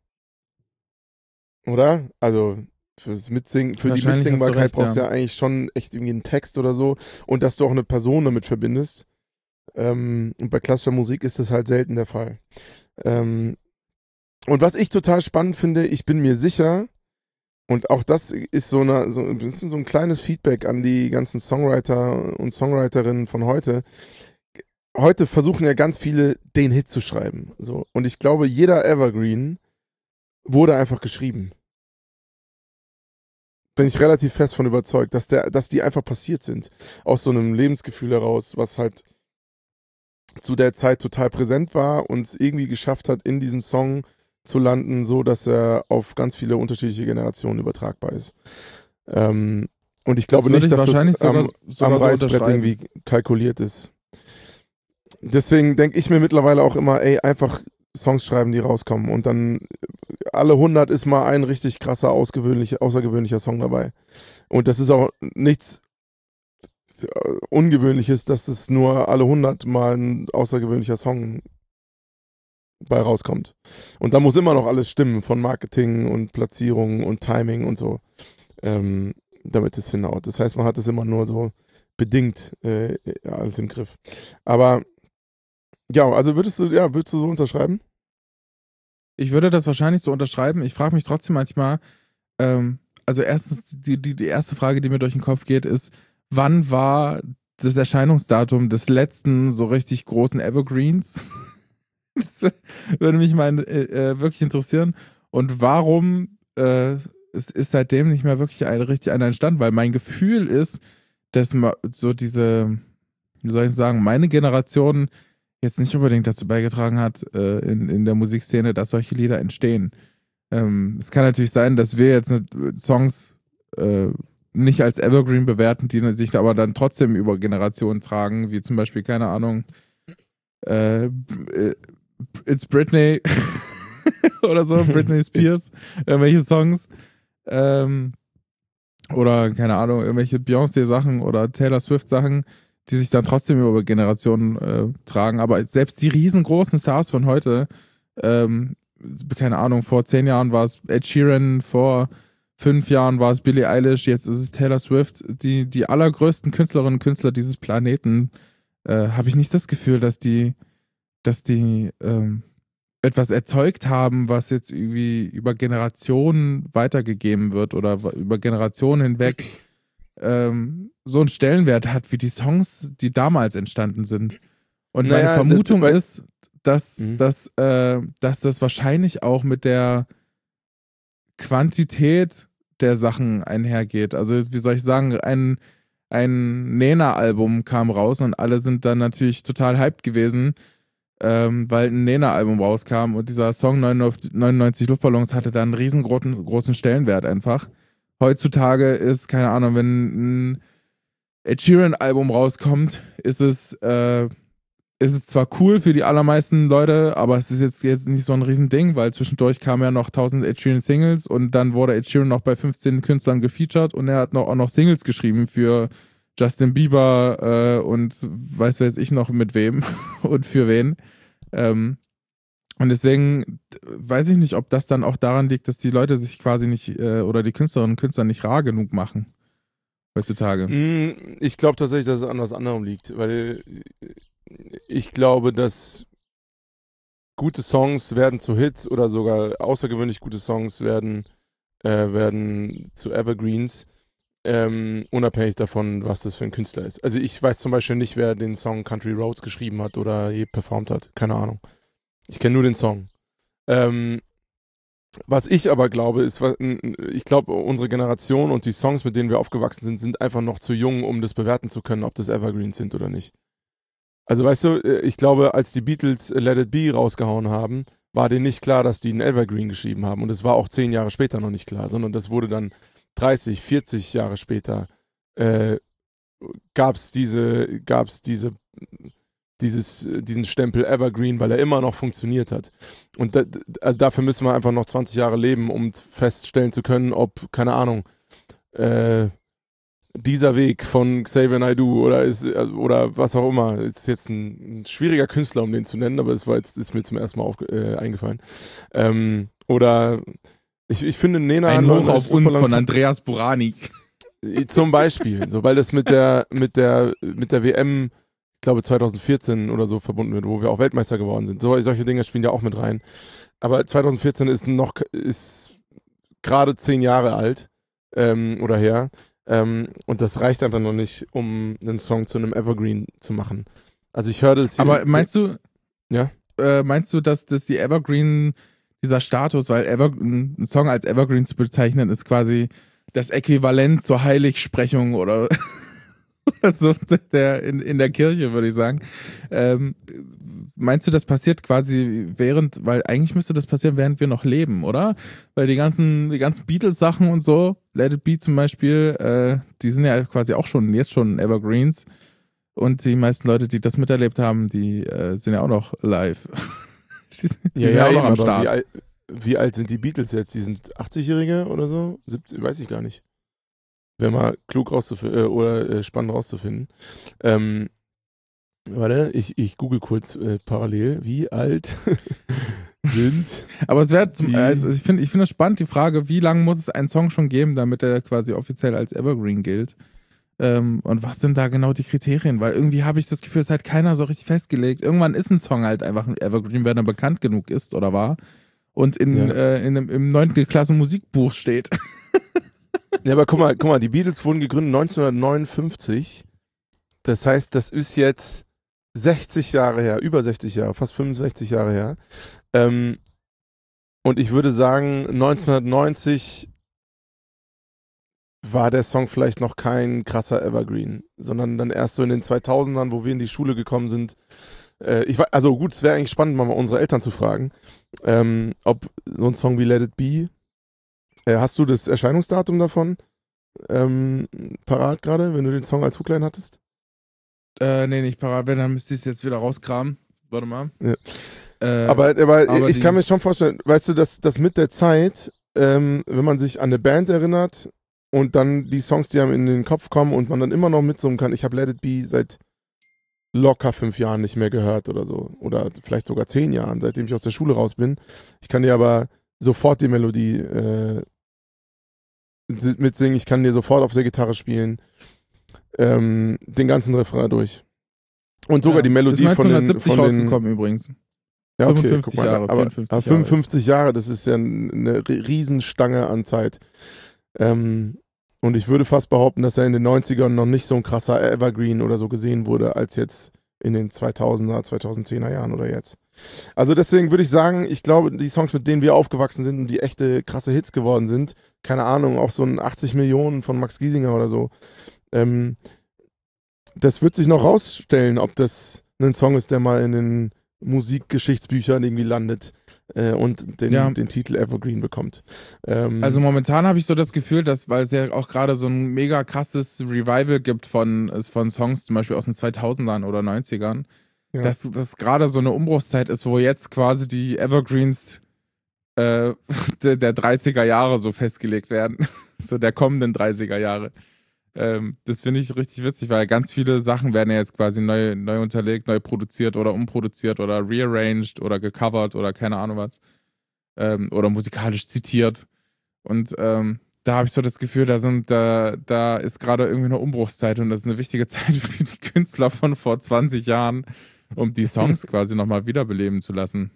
Oder? Also fürs Mitsingen, für die Wahrscheinlich hast du Mitsingbarkeit recht, brauchst du ja. ja eigentlich schon echt irgendwie einen Text oder so und dass du auch eine Person damit verbindest. Ähm, und bei klassischer Musik ist das halt selten der Fall. Ähm, und was ich total spannend finde, ich bin mir sicher, und auch das ist so, eine, so, ein bisschen so ein kleines Feedback an die ganzen Songwriter und Songwriterinnen von heute. Heute versuchen ja ganz viele, den Hit zu schreiben. So. Und ich glaube, jeder Evergreen wurde einfach geschrieben. Bin ich relativ fest von überzeugt, dass, der, dass die einfach passiert sind. Aus so einem Lebensgefühl heraus, was halt zu der Zeit total präsent war und es irgendwie geschafft hat, in diesem Song zu landen, so dass er auf ganz viele unterschiedliche Generationen übertragbar ist. Ähm, und ich glaube würde nicht, ich dass wahrscheinlich das am, sogar, sogar am so Reißbrett unterschreiben. irgendwie kalkuliert ist. Deswegen denke ich mir mittlerweile auch immer, ey, einfach Songs schreiben, die rauskommen. Und dann alle hundert ist mal ein richtig krasser, ausgewöhnlicher, außergewöhnlicher Song dabei. Und das ist auch nichts Ungewöhnliches, dass es nur alle hundert mal ein außergewöhnlicher Song bei rauskommt. Und da muss immer noch alles stimmen, von Marketing und Platzierung und Timing und so, ähm, damit es hinhaut. Das heißt, man hat es immer nur so bedingt äh, alles im Griff. Aber ja, also würdest du, ja, würdest du so unterschreiben? Ich würde das wahrscheinlich so unterschreiben. Ich frage mich trotzdem manchmal, ähm, also erstens, die, die, die erste Frage, die mir durch den Kopf geht, ist, wann war das Erscheinungsdatum des letzten so richtig großen Evergreens? Das würde mich mal äh, wirklich interessieren. Und warum äh, es ist seitdem nicht mehr wirklich ein, richtig einer entstanden? Weil mein Gefühl ist, dass ma- so diese, wie soll ich sagen, meine Generation jetzt nicht unbedingt dazu beigetragen hat, äh, in, in der Musikszene, dass solche Lieder entstehen. Ähm, es kann natürlich sein, dass wir jetzt ne, Songs äh, nicht als Evergreen bewerten, die sich aber dann trotzdem über Generationen tragen, wie zum Beispiel, keine Ahnung, äh, äh, It's Britney oder so, Britney Spears, irgendwelche Songs. Ähm, oder, keine Ahnung, irgendwelche Beyoncé-Sachen oder Taylor Swift-Sachen, die sich dann trotzdem über Generationen äh, tragen. Aber selbst die riesengroßen Stars von heute, ähm, keine Ahnung, vor zehn Jahren war es Ed Sheeran, vor fünf Jahren war es Billie Eilish, jetzt ist es Taylor Swift. Die, die allergrößten Künstlerinnen und Künstler dieses Planeten, äh, habe ich nicht das Gefühl, dass die, dass die ähm, etwas erzeugt haben, was jetzt irgendwie über Generationen weitergegeben wird oder über Generationen hinweg ähm, so einen Stellenwert hat wie die Songs, die damals entstanden sind. Und Naja, meine Vermutung das- ist, dass, Mhm. dass, äh, dass das wahrscheinlich auch mit der Quantität der Sachen einhergeht. Also, wie soll ich sagen, ein, ein Nena-Album kam raus und alle sind dann natürlich total hyped gewesen, ähm, weil ein Nena-Album rauskam und dieser Song neunundneunzig Luftballons hatte dann einen riesengroßen großen Stellenwert einfach. Heutzutage ist, keine Ahnung, wenn ein Ed Sheeran-Album rauskommt, ist es äh, ist es zwar cool für die allermeisten Leute, aber es ist jetzt, jetzt nicht so ein Riesending, weil zwischendurch kamen ja noch tausend Ed Sheeran Singles und dann wurde Ed Sheeran noch bei fünfzehn Künstlern gefeatured und er hat noch, auch noch Singles geschrieben für Justin Bieber äh, und weiß weiß ich noch mit wem und für wen. Ähm, und deswegen weiß ich nicht, ob das dann auch daran liegt, dass die Leute sich quasi nicht äh, oder die Künstlerinnen und Künstler nicht rar genug machen heutzutage. Ich glaube tatsächlich, dass es an was anderem liegt, weil ich glaube, dass gute Songs werden zu Hits oder sogar außergewöhnlich gute Songs werden, äh, werden zu Evergreens, ähm, unabhängig davon, was das für ein Künstler ist. Also ich weiß zum Beispiel nicht, wer den Song Country Roads geschrieben hat oder je performt hat. Keine Ahnung. Ich kenne nur den Song. Ähm, was ich aber glaube, ist, ich glaube, unsere Generation und die Songs, mit denen wir aufgewachsen sind, sind einfach noch zu jung, um das bewerten zu können, ob das Evergreens sind oder nicht. Also weißt du, ich glaube, als die Beatles Let It Be rausgehauen haben, war denen nicht klar, dass die einen Evergreen geschrieben haben. Und es war auch zehn Jahre später noch nicht klar, sondern das wurde dann dreißig, vierzig Jahre später äh, gab's diese, gab's diese, dieses, diesen Stempel Evergreen, weil er immer noch funktioniert hat. Und da, also dafür müssen wir einfach noch zwanzig Jahre leben, um feststellen zu können, ob, keine Ahnung, äh, dieser Weg von Xavier Naidoo oder ist oder was auch immer, ist jetzt ein, ein schwieriger Künstler, um den zu nennen, aber es war jetzt ist mir zum ersten Mal auf, äh, eingefallen. Ähm, oder ich, ich finde Nena ein Hoch auf uns von Andreas Burani. Zum Beispiel, so weil das mit der mit der mit der W M, ich glaube zwanzig vierzehn oder so verbunden wird, wo wir auch Weltmeister geworden sind. So, solche Dinge spielen ja auch mit rein. Aber zwanzig vierzehn ist noch ist gerade zehn Jahre alt ähm, oder her. Ähm, und das reicht einfach noch nicht, um einen Song zu einem Evergreen zu machen. Also ich höre das hier. Aber meinst du, ja? Äh, meinst du, dass das die Evergreen, dieser Status, weil Ever, ein Song als Evergreen zu bezeichnen, ist quasi das Äquivalent zur Heiligsprechung oder so der, in, in der Kirche, würde ich sagen. Ähm, meinst du, das passiert quasi während, weil eigentlich müsste das passieren, während wir noch leben, oder? Weil die ganzen, die ganzen Beatles-Sachen und so, Let It Be zum Beispiel, äh, die sind ja quasi auch schon, jetzt schon Evergreens. Und die meisten Leute, die das miterlebt haben, die äh, sind ja auch noch live. die sind, die ja, sind ja, auch noch eben, am aber Start. Wie, alt, wie alt sind die Beatles jetzt? Die sind achtzig-Jährige oder so? siebzig, weiß ich gar nicht. Wäre mal klug rauszufinden, äh, oder äh, spannend rauszufinden. Ähm, warte, ich, ich google kurz äh, parallel, wie alt sind. Aber es wäre, also ich finde ich finde das spannend, die Frage, wie lange muss es einen Song schon geben, damit er quasi offiziell als Evergreen gilt? Ähm, und was sind da genau die Kriterien? Weil irgendwie habe ich das Gefühl, es hat keiner so richtig festgelegt. Irgendwann ist ein Song halt einfach ein Evergreen, wenn er bekannt genug ist oder war. Und in, Ja. äh, in, im neunten Klasse Musikbuch steht. Ja, aber guck mal, guck mal, die Beatles wurden gegründet neunzehnhundertneunundfünfzig. Das heißt, das ist jetzt sechzig Jahre her, über sechzig Jahre, fast fünfundsechzig Jahre her. Ähm, und ich würde sagen, neunzehnhundertneunzig war der Song vielleicht noch kein krasser Evergreen, sondern dann erst so in den zweitausendern, wo wir in die Schule gekommen sind. Äh, ich war, also gut, es wäre eigentlich spannend, mal unsere Eltern zu fragen, ähm, ob so ein Song wie Let It Be, äh, hast du das Erscheinungsdatum davon ähm, parat gerade, wenn du den Song als Hookline hattest? Äh, nee, nicht parat. Wenn, dann müsste ich es jetzt wieder rauskramen. Warte mal. Ja. Äh, aber aber, aber ich die- kann mir schon vorstellen, weißt du, dass, dass mit der Zeit, ähm, wenn man sich an eine Band erinnert und dann die Songs, die einem in den Kopf kommen und man dann immer noch mitsummen kann, ich habe Let It Be seit locker fünf Jahren nicht mehr gehört oder so. Oder vielleicht sogar zehn Jahren, seitdem ich aus der Schule raus bin. Ich kann dir aber sofort die Melodie äh, mitsingen, ich kann dir sofort auf der Gitarre spielen. Ähm, den ganzen Refrain durch. Und sogar ja, die Melodie ist von den, neunzehnhundertsiebzig von den rausgekommen übrigens. ja, okay, fünfundfünfzig guck mal, Jahre, aber, vierundfünfzig aber Jahre. fünfundfünfzig Jahre, das ist ja eine Riesenstange an Zeit. Ähm, und ich würde fast behaupten, dass er in den neunzigern noch nicht so ein krasser Evergreen oder so gesehen wurde, als jetzt in den zweitausender, zweitausendzehner Jahren oder jetzt. Also deswegen würde ich sagen, ich glaube, die Songs, mit denen wir aufgewachsen sind und die echte krasse Hits geworden sind, keine Ahnung, auch so ein achtzig Millionen von Max Giesinger oder so, ähm, das wird sich noch rausstellen, ob das ein Song ist, der mal in den Musikgeschichtsbüchern irgendwie landet äh, und den, Ja. den Titel Evergreen bekommt. Ähm, Also momentan habe ich so das Gefühl, dass, weil es ja auch gerade so ein mega krasses Revival gibt von, von Songs, zum Beispiel aus den zweitausendern oder neunzigern, Ja. dass das gerade so eine Umbruchszeit ist, wo jetzt quasi die Evergreens äh, der, der dreißiger Jahre so festgelegt werden. So der kommenden dreißiger Jahre. Ähm, das finde ich richtig witzig, weil ganz viele Sachen werden ja jetzt quasi neu, neu unterlegt, neu produziert oder umproduziert oder rearranged oder gecovert oder keine Ahnung was. Ähm, oder musikalisch zitiert. Und ähm, da habe ich so das Gefühl, da sind, da, da ist gerade irgendwie eine Umbruchszeit und das ist eine wichtige Zeit für die Künstler von vor zwanzig Jahren, um die Songs quasi nochmal wiederbeleben zu lassen.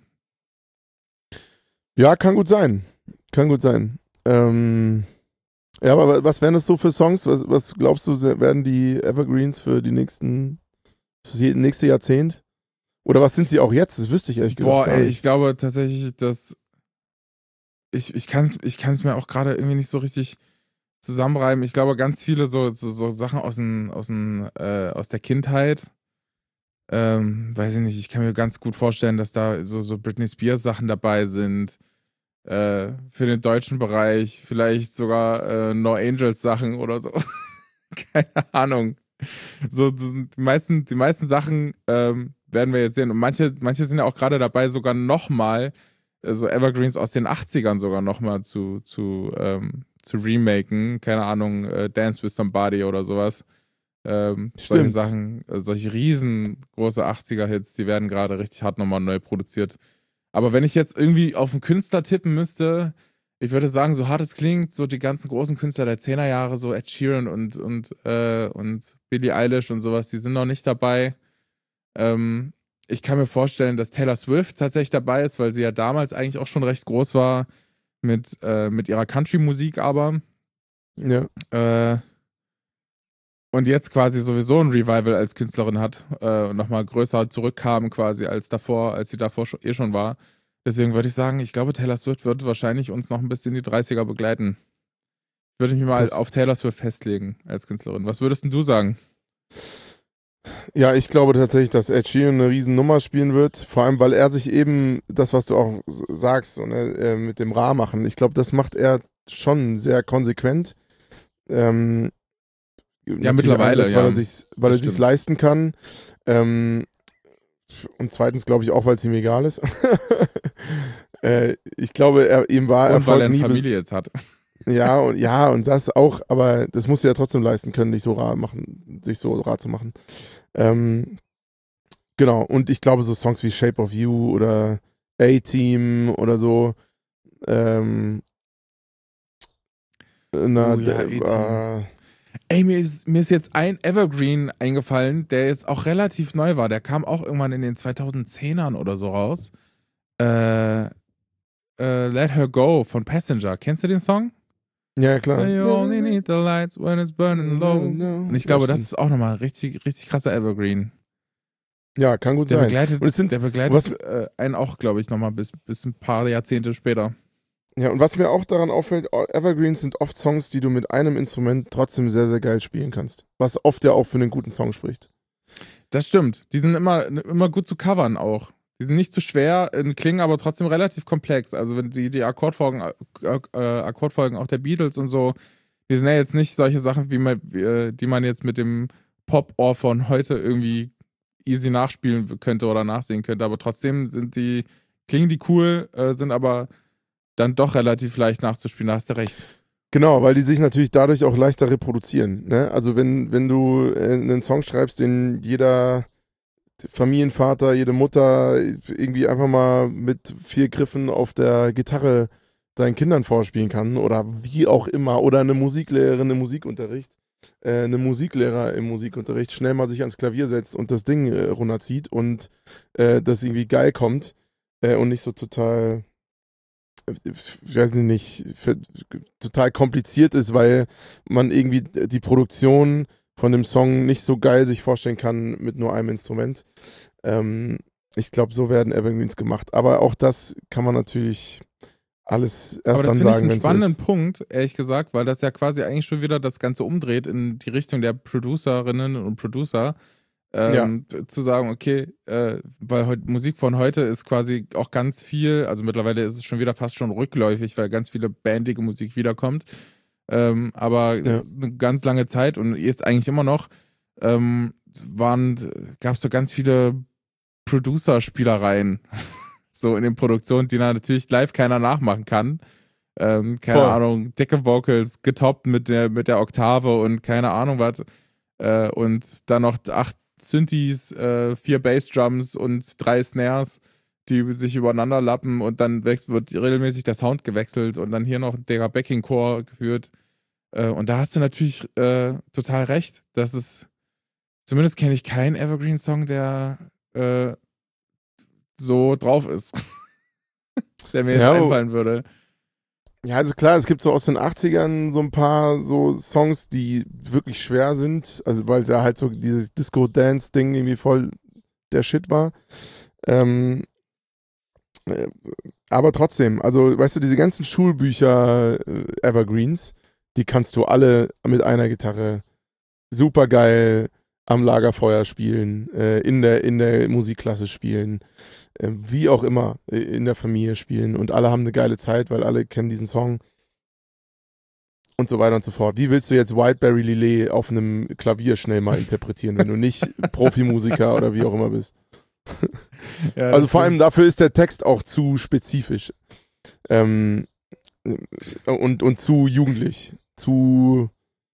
Ja, kann gut sein. Kann gut sein. Ähm, ja, aber was wären das so für Songs? Was, was glaubst du, werden die Evergreens für die nächsten, für das nächste Jahrzehnt? Oder was sind sie auch jetzt? Das wüsste ich ehrlich gesagt Boah, gar ey, nicht. ich glaube tatsächlich, dass ich, ich kann es ich kann's mir auch gerade irgendwie nicht so richtig zusammenreiben. Ich glaube, ganz viele so, so, so Sachen aus, den, aus, den, äh, aus der Kindheit, ähm, weiß ich nicht, ich kann mir ganz gut vorstellen, dass da so, so Britney Spears Sachen dabei sind. Äh, für den deutschen Bereich vielleicht sogar äh, No Angels Sachen oder so. Keine Ahnung. So, die meisten, die meisten Sachen ähm, werden wir jetzt sehen. Und manche, manche sind ja auch gerade dabei, sogar nochmal äh, so Evergreens aus den achtzigern sogar nochmal zu, zu, ähm, zu remaken. Keine Ahnung, äh, Dance with Somebody oder sowas. Ähm, solche Stimmt. Sachen, äh, solche riesengroße achtziger-Hits, die werden gerade richtig hart nochmal neu produziert. Aber wenn ich jetzt irgendwie auf einen Künstler tippen müsste, ich würde sagen, so hart es klingt, so die ganzen großen Künstler der zehner Jahre, so Ed Sheeran und, und, äh, und Billie Eilish und sowas, die sind noch nicht dabei. Ähm, ich kann mir vorstellen, dass Taylor Swift tatsächlich dabei ist, weil sie ja damals eigentlich auch schon recht groß war mit, äh, mit ihrer Country-Musik aber. Ja. Äh, und jetzt quasi sowieso ein Revival als Künstlerin hat äh, und nochmal größer zurückkam quasi als davor, als sie davor schon, eh schon war. Deswegen würde ich sagen, ich glaube, Taylor Swift wird wahrscheinlich uns noch ein bisschen die dreißiger begleiten. Würde ich mich mal Das, auf Taylor Swift festlegen als Künstlerin. Was würdest denn du sagen? ja, ich glaube tatsächlich, dass Ed Sheeran eine Riesennummer spielen wird. Vor allem, weil er sich eben, das, was du auch sagst, so, ne, äh, mit dem Ra machen, ich glaube, das macht er schon sehr konsequent. Ähm, Ja, mittlerweile, einerseits, ja. weil er sich, weil er Das sich stimmt. leisten kann. Ähm, und zweitens glaube ich auch, weil es ihm egal ist. äh, ich glaube, er, ihm war Und weil Erfolg er eine nie. bes- Familie jetzt hat. Ja, und ja, und das auch, aber das muss er ja trotzdem leisten können, nicht so rar machen, sich so rar zu machen. Ähm, genau, und ich glaube, so Songs wie Shape of You oder A-Team oder so, ähm, na, Oh ja, d- A-Team. äh, Ey, mir ist, mir ist jetzt ein Evergreen eingefallen, der jetzt auch relativ neu war. Der kam auch irgendwann in den zweitausendzehnern oder so raus. Äh, äh, Let Her Go von Passenger. Kennst du den Song? ja, klar. You only need the lights when it's burning low. Und ich Ja, glaube, das stimmt. ist auch nochmal richtig, richtig krasser Evergreen. Ja, kann gut Der sein. begleitet, Und es sind, der was, begleitet äh, einen auch, glaube ich, nochmal bis, bis ein paar Jahrzehnte später. ja, und was mir auch daran auffällt, Evergreens sind oft Songs, die du mit einem Instrument trotzdem sehr, sehr geil spielen kannst. Was oft ja auch für einen guten Song spricht. Das stimmt. Die sind immer, immer gut zu covern auch. Die sind nicht zu schwer, äh, klingen aber trotzdem relativ komplex. Also wenn die, die Akkordfolgen, äh, äh, Akkordfolgen auch der Beatles und so, die sind ja jetzt nicht solche Sachen, wie man, wie, äh, die man jetzt mit dem Pop-Ohr von heute irgendwie easy nachspielen könnte oder nachsehen könnte. Aber trotzdem sind die, klingen die cool, äh, sind aber dann doch relativ leicht nachzuspielen. Da hast du recht. Genau, weil die sich natürlich dadurch auch leichter reproduzieren. Ne? Also wenn, wenn du äh, einen Song schreibst, den jeder Familienvater, jede Mutter irgendwie einfach mal mit vier Griffen auf der Gitarre seinen Kindern vorspielen kann oder wie auch immer, oder eine Musiklehrerin im Musikunterricht, äh, eine Musiklehrer im Musikunterricht schnell mal sich ans Klavier setzt und das Ding äh, runterzieht und äh, das irgendwie geil kommt äh, und nicht so total, ich weiß nicht, für, total kompliziert ist, weil man irgendwie die Produktion von dem Song nicht so geil sich vorstellen kann mit nur einem Instrument. Ähm, ich glaube, so werden Evergreens gemacht. Aber auch das kann man natürlich alles erst Aber das dann finde ich sagen, einen wenn es so spannenden ist. Punkt, ehrlich gesagt, weil das ja quasi eigentlich schon wieder das Ganze umdreht in die Richtung der Producerinnen und Producer. Ja, Ähm, zu sagen, okay, äh, weil heut, Musik von heute ist quasi auch ganz viel, also mittlerweile ist es schon wieder fast schon rückläufig, weil ganz viele bandige Musik wiederkommt. Ähm, aber ja. eine ganz lange Zeit und jetzt eigentlich immer noch ähm, waren, gab es so ganz viele Producer-Spielereien so in den Produktionen, die dann natürlich live keiner nachmachen kann. Ähm, keine Voll. Ahnung, dicke Vocals, getoppt mit der, mit der Oktave und keine Ahnung was. Äh, und dann noch acht Synthes, äh, vier Bassdrums und drei Snares, die sich übereinander lappen und dann wechselt, wird regelmäßig der Sound gewechselt und dann hier noch der Backing-Chor geführt. Äh, und da hast du natürlich äh, total recht. Das ist, zumindest kenne ich keinen Evergreen-Song, der äh, so drauf ist. Der mir jetzt Ja, einfallen würde. Ja, also klar, es gibt so aus den achtzigern so ein paar so Songs, die wirklich schwer sind, also weil da halt so dieses Disco-Dance-Ding irgendwie voll der Shit war. Ähm, äh, aber trotzdem, also weißt du, diese ganzen Schulbücher äh, Evergreens, die kannst du alle mit einer Gitarre super geil am Lagerfeuer spielen, äh, in der in der Musikklasse spielen, äh, wie auch immer äh, in der Familie spielen und alle haben eine geile Zeit, weil alle kennen diesen Song und so weiter und so fort. Wie willst du jetzt Wildberry Lillet auf einem Klavier schnell mal interpretieren, wenn du nicht Profimusiker oder wie auch immer bist? Ja, Also vor allem dafür ist der Text auch zu spezifisch ähm, und, und zu jugendlich, zu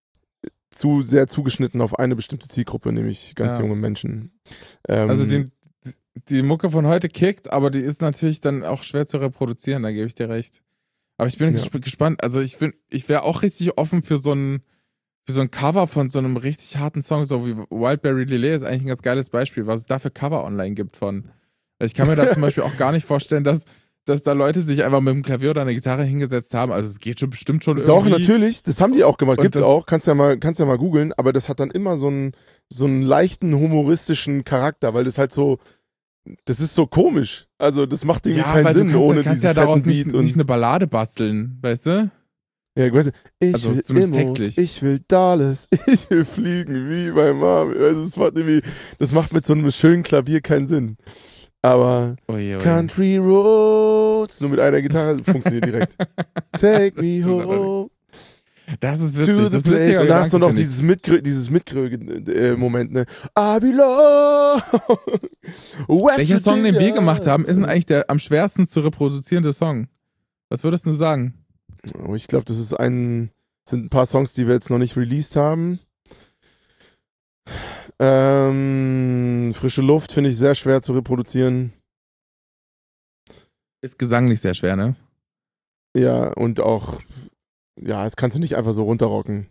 zu sehr zugeschnitten auf eine bestimmte Zielgruppe, nämlich ganz Ja. junge Menschen. Ähm, Also die, die Mucke von heute kickt, aber die ist natürlich dann auch schwer zu reproduzieren, da gebe ich dir recht. Aber ich bin Ja. gesp- gespannt, also ich bin, ich wäre auch richtig offen für so ein für so ein Cover von so einem richtig harten Song, so wie Wildberry Lillet ist eigentlich ein ganz geiles Beispiel, was es da für Cover online gibt von. Ich kann mir da zum Beispiel auch gar nicht vorstellen, dass dass da Leute sich einfach mit dem Klavier oder einer Gitarre hingesetzt haben. Also es geht schon bestimmt schon irgendwie. Doch, natürlich, das haben die auch gemacht, Und gibt's das- auch, kannst ja mal, kannst ja mal googeln, aber das hat dann immer so einen, so einen leichten humoristischen Charakter, weil das halt so, das ist so komisch. Also das macht irgendwie Ja, keinen weil Sinn du kannst, ohne kannst diesen ja daraus fetten nicht, Beat und nicht eine Ballade basteln, weißt du? ja, ich weiß nicht, ich Also will zumindest Immos, textlich. ich will Dallas, ich will fliegen wie bei Mom. Also das macht irgendwie, das macht mit so einem schönen Klavier keinen Sinn. Aber Oje, oje. Country Roads, nur mit einer Gitarre, funktioniert direkt. Take Das me stimmt home allerdings. Das ist to witzig. the Das ist ein place. witziger Und da hast du Gedanke, noch finde ich. dieses Mitgrö dieses Mitgrö-Moment, ne? I belong. West Welcher Song, den wir Virginia. gemacht haben, ist denn eigentlich der am schwersten zu reproduzierende Song? Was würdest du sagen? Oh, ich glaube, das ist ein, sind ein paar Songs, die wir jetzt noch nicht released haben. Ähm, Frische Luft finde ich sehr schwer zu reproduzieren. Ist gesanglich sehr schwer, ne? Ja, und auch, ja, das kannst du nicht einfach so runterrocken.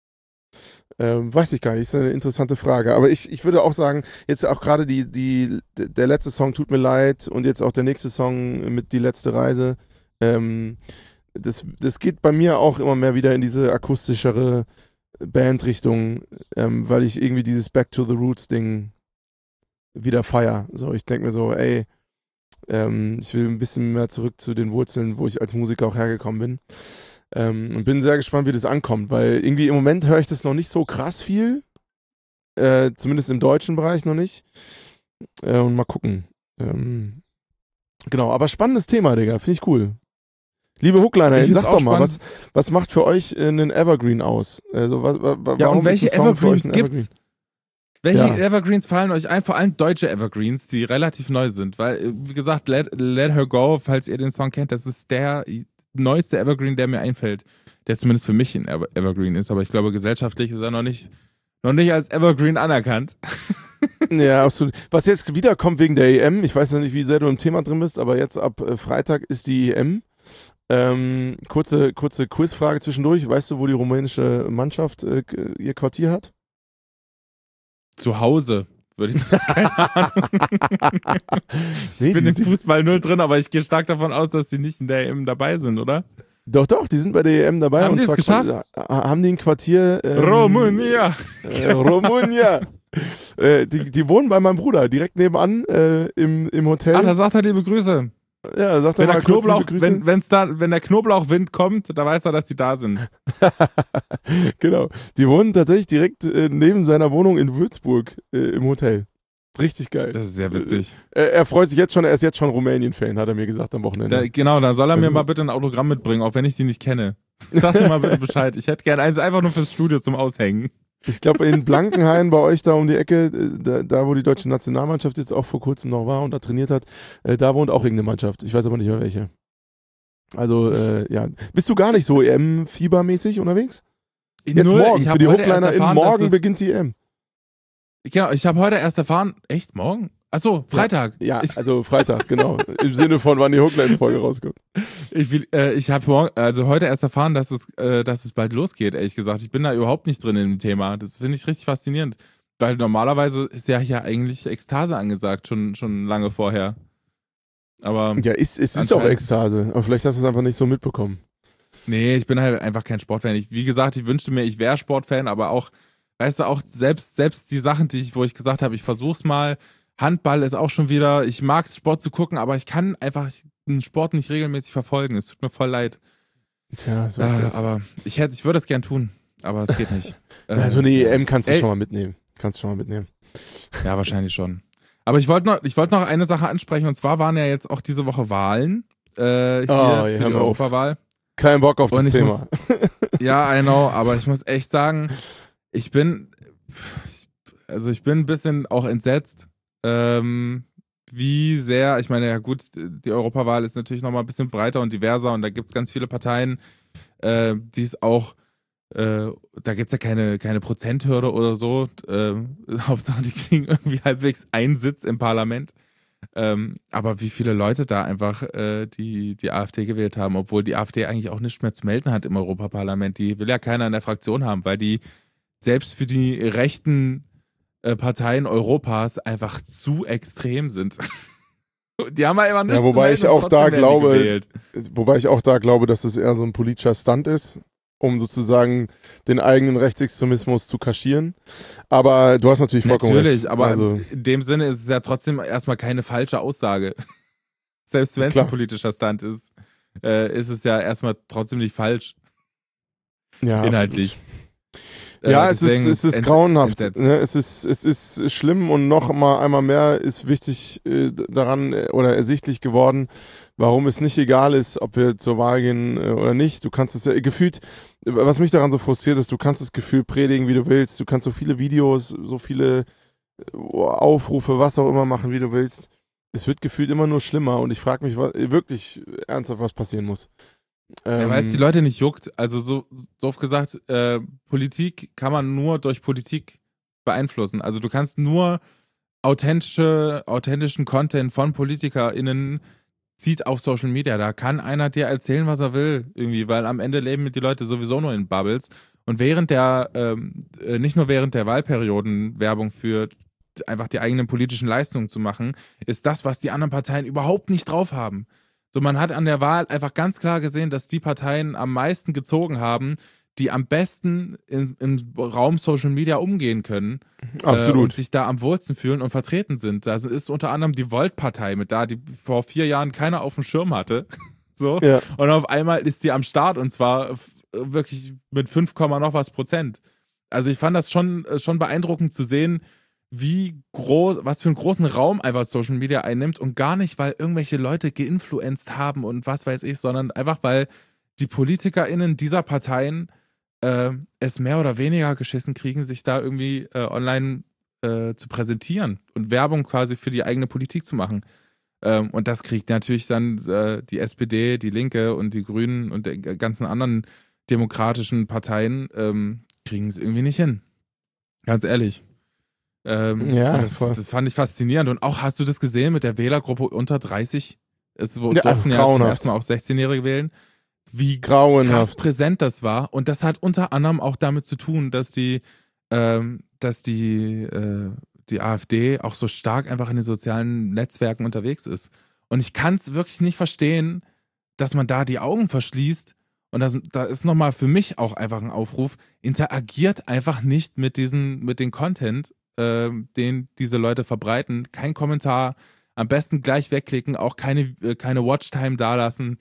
Ähm, weiß ich gar nicht, ist eine interessante Frage. Aber ich, ich würde auch sagen, jetzt auch gerade die, die, der letzte Song Tut mir leid und jetzt auch der nächste Song mit Die letzte Reise, ähm, das, das geht bei mir auch immer mehr wieder in diese akustischere Bandrichtung, ähm, weil ich irgendwie dieses Back to the Roots Ding wieder feier. So, ich denke mir so, ey, ähm, ich will ein bisschen mehr zurück zu den Wurzeln, wo ich als Musiker auch hergekommen bin. Ähm, und bin sehr gespannt, wie das ankommt, weil irgendwie im Moment höre ich das noch nicht so krass viel. Äh, zumindest im deutschen Bereich noch nicht. Äh, und mal gucken. Ähm, genau, aber spannendes Thema, Digga. Finde ich cool. Liebe Hookliner, Ich find's sag auch doch mal, was, spannend. was macht für euch äh, einen Evergreen aus? Also, wa, wa, wa, Ja, warum und welche ist ein Song für euch Evergreens ein gibt's? Evergreen? Welche Ja. Evergreens fallen euch ein? Vor allem deutsche Evergreens, die relativ neu sind. Weil, wie gesagt, Let, Let Her Go, falls ihr den Song kennt, das ist der neueste Evergreen, der mir einfällt. Der zumindest für mich ein Ever- Evergreen ist. Aber ich glaube, gesellschaftlich ist er noch nicht, noch nicht als Evergreen anerkannt. Ja, absolut. Was jetzt wiederkommt wegen der E M, ich weiß ja nicht, wie sehr du im Thema drin bist, aber jetzt ab äh, Freitag ist die E M. Ähm, kurze, kurze Quizfrage zwischendurch. Weißt du, wo die rumänische Mannschaft äh, ihr Quartier hat? Zu Hause, würde ich sagen. Keine Ahnung. Ich Nee, bin die- im die- Fußball null drin, aber ich gehe stark davon aus, dass die nicht in der E M dabei sind, oder? Doch, doch, die sind bei der E M dabei. Haben und die es zwar geschafft? äh, haben die ein Quartier. Ähm, Romania! Äh, Romunia. äh, die, die wohnen bei meinem Bruder, direkt nebenan äh, im, im Hotel. Ah, da sagt er liebe Grüße. ja, sagt er Wenn mal der kurz Knoblauch, liebe Grüße. wenn, wenn's da, wenn der Knoblauchwind kommt, da weiß er, dass die da sind. Genau. Die wohnen tatsächlich direkt äh, neben seiner Wohnung in Würzburg äh, im Hotel. Richtig geil. Das ist sehr witzig. Er, er freut sich jetzt schon, er ist jetzt schon Rumänien-Fan, hat er mir gesagt am Wochenende. Da, genau, da soll er mir Also- mal bitte ein Autogramm mitbringen, auch wenn ich die nicht kenne. Sag mir mal bitte Bescheid. Ich hätte gern eins einfach nur fürs Studio zum Aushängen. Ich glaube, in Blankenhain bei euch da um die Ecke, da, da wo die deutsche Nationalmannschaft jetzt auch vor kurzem noch war und da trainiert hat, äh, da wohnt auch irgendeine Mannschaft. Ich weiß aber nicht mehr welche. Also, äh, ja. Bist du gar nicht so E M-fiebermäßig unterwegs? Jetzt Null, morgen, ich für die hab heute erst Hookliner, erfahren, morgen dass es- beginnt die E M. Genau, ich habe heute erst erfahren, echt, morgen? Achso, Freitag. Ja, Ich, also Freitag, genau. Im Sinne von, wann die Hooklines-Folge rauskommt. ich, will- äh, ich habe morgen, also heute erst erfahren, dass es, äh, dass es bald losgeht, ehrlich gesagt. Ich bin da überhaupt nicht drin in dem Thema. Das finde ich richtig faszinierend. Weil normalerweise ist ja hier eigentlich Ekstase angesagt, schon, schon lange vorher. Aber Ja, ist, es ist auch Anscheinend- Ekstase. Aber vielleicht hast du es einfach nicht so mitbekommen. nee, ich bin halt einfach kein Sportfan. Ich, wie gesagt, ich wünschte mir, ich wäre Sportfan, aber auch, weißt du, auch selbst, selbst die Sachen, die ich, wo ich gesagt habe, ich versuch's mal. Handball ist auch schon wieder, ich mag es, Sport zu gucken, aber ich kann einfach den Sport nicht regelmäßig verfolgen. Es tut mir voll leid. Tja, so ist Äh, das. aber ich hätte, ich würde es gern tun, aber es geht nicht. Äh, Na, so eine E M kannst du ey. schon mal mitnehmen. Kannst du schon mal mitnehmen. Ja, wahrscheinlich schon. Aber ich wollte noch, ich wollte noch eine Sache ansprechen, und zwar waren ja jetzt auch diese Woche Wahlen. Äh, hier Oh, ja, für hör die mal auf. Europawahl. Kein Bock auf Und das ich Thema. muss- Ja, I know, aber ich muss echt sagen, ich bin, also ich bin ein bisschen auch entsetzt, ähm, wie sehr, ich meine, ja gut, die Europawahl ist natürlich nochmal ein bisschen breiter und diverser und da gibt es ganz viele Parteien, äh, die es auch, äh, da gibt es ja keine, keine Prozenthürde oder so. Äh, Hauptsache, die kriegen irgendwie halbwegs einen Sitz im Parlament. Ähm, aber wie viele Leute da einfach äh, die, die AfD gewählt haben, obwohl die AfD eigentlich auch nichts mehr zu melden hat im Europaparlament. Die will ja keiner in der Fraktion haben, weil die selbst für die rechten äh, Parteien Europas einfach zu extrem sind. Die haben halt einfach nichts Ja, wobei zu melden ich und auch da trotzdem werden die glaube- gewählt. Wobei ich auch da glaube, dass es eher so ein politischer Stunt ist, um sozusagen den eigenen Rechtsextremismus zu kaschieren. Aber du hast natürlich vollkommen Natürlich, recht. aber also, in dem Sinne ist es ja trotzdem erstmal keine falsche Aussage. Selbst wenn es Klar. ein politischer Stand ist, äh, ist es ja erstmal trotzdem nicht falsch, ja, inhaltlich. Ja, Äh, es ist, deswegen es ist ent- grauenhaft. entsetzt. Ne? Es ist, es ist schlimm und noch mal einmal mehr ist wichtig äh, daran äh, oder ersichtlich geworden, warum es nicht egal ist, ob wir zur Wahl gehen äh, oder nicht. Du kannst es ja gefühlt, was mich daran so frustriert ist, du kannst das Gefühl predigen, wie du willst. Du kannst so viele Videos, so viele äh, Aufrufe, was auch immer machen, wie du willst. Es wird gefühlt immer nur schlimmer und ich frage mich was, wirklich ernsthaft, was passieren muss. Ja, Ähm, weil es die Leute nicht juckt. Also so doof gesagt, äh, Politik kann man nur durch Politik beeinflussen. Also du kannst nur authentische, authentischen Content von PolitikerInnen zieht auf Social Media. Da kann einer dir erzählen, was er will, irgendwie, weil am Ende leben die Leute sowieso nur in Bubbles. Und während der, ähm, äh, nicht nur während der Wahlperioden Werbung für einfach die eigenen politischen Leistungen zu machen, ist das, was die anderen Parteien überhaupt nicht drauf haben. So, man hat an der Wahl einfach ganz klar gesehen, dass die Parteien am meisten gezogen haben, die am besten in, im Raum Social Media umgehen können. Äh, und absolut. sich da am wohlsten fühlen und vertreten sind. Da ist unter anderem die Volt-Partei mit da, die vor vier Jahren keiner auf dem Schirm hatte. So. Ja. Und auf einmal ist die am Start und zwar f- wirklich mit fünf, noch was Prozent. Also ich fand das schon, äh, schon beeindruckend zu sehen, wie groß, was für einen großen Raum einfach Social Media einnimmt und gar nicht, weil irgendwelche Leute geinfluenzt haben und was weiß ich, sondern einfach, weil die PolitikerInnen dieser Parteien äh, es mehr oder weniger geschissen kriegen, sich da irgendwie äh, online äh, zu präsentieren und Werbung quasi für die eigene Politik zu machen. Ähm, und das kriegt natürlich dann äh, die S P D, die Linke und die Grünen und die ganzen anderen demokratischen Parteien ähm, kriegen es irgendwie nicht hin. Ganz ehrlich. Ähm, Ja, und das, voll. das fand ich faszinierend. Und auch, hast du das gesehen mit der Wählergruppe unter dreißig? Es wo- Ja, durften ja zum grauenhaft. ersten Mal auch sechzehnjährige wählen. Wie krass Grauenhaft. präsent das war. Und das hat unter anderem auch damit zu tun, dass die, ähm, dass die, äh, die AfD auch so stark einfach in den sozialen Netzwerken unterwegs ist. Und ich kann es wirklich nicht verstehen, dass man da die Augen verschließt. Und das, da ist nochmal für mich auch einfach ein Aufruf, interagiert einfach nicht mit diesen, mit den Content, äh, den diese Leute verbreiten. Kein Kommentar, am besten gleich wegklicken, auch keine, äh, keine Watchtime dalassen,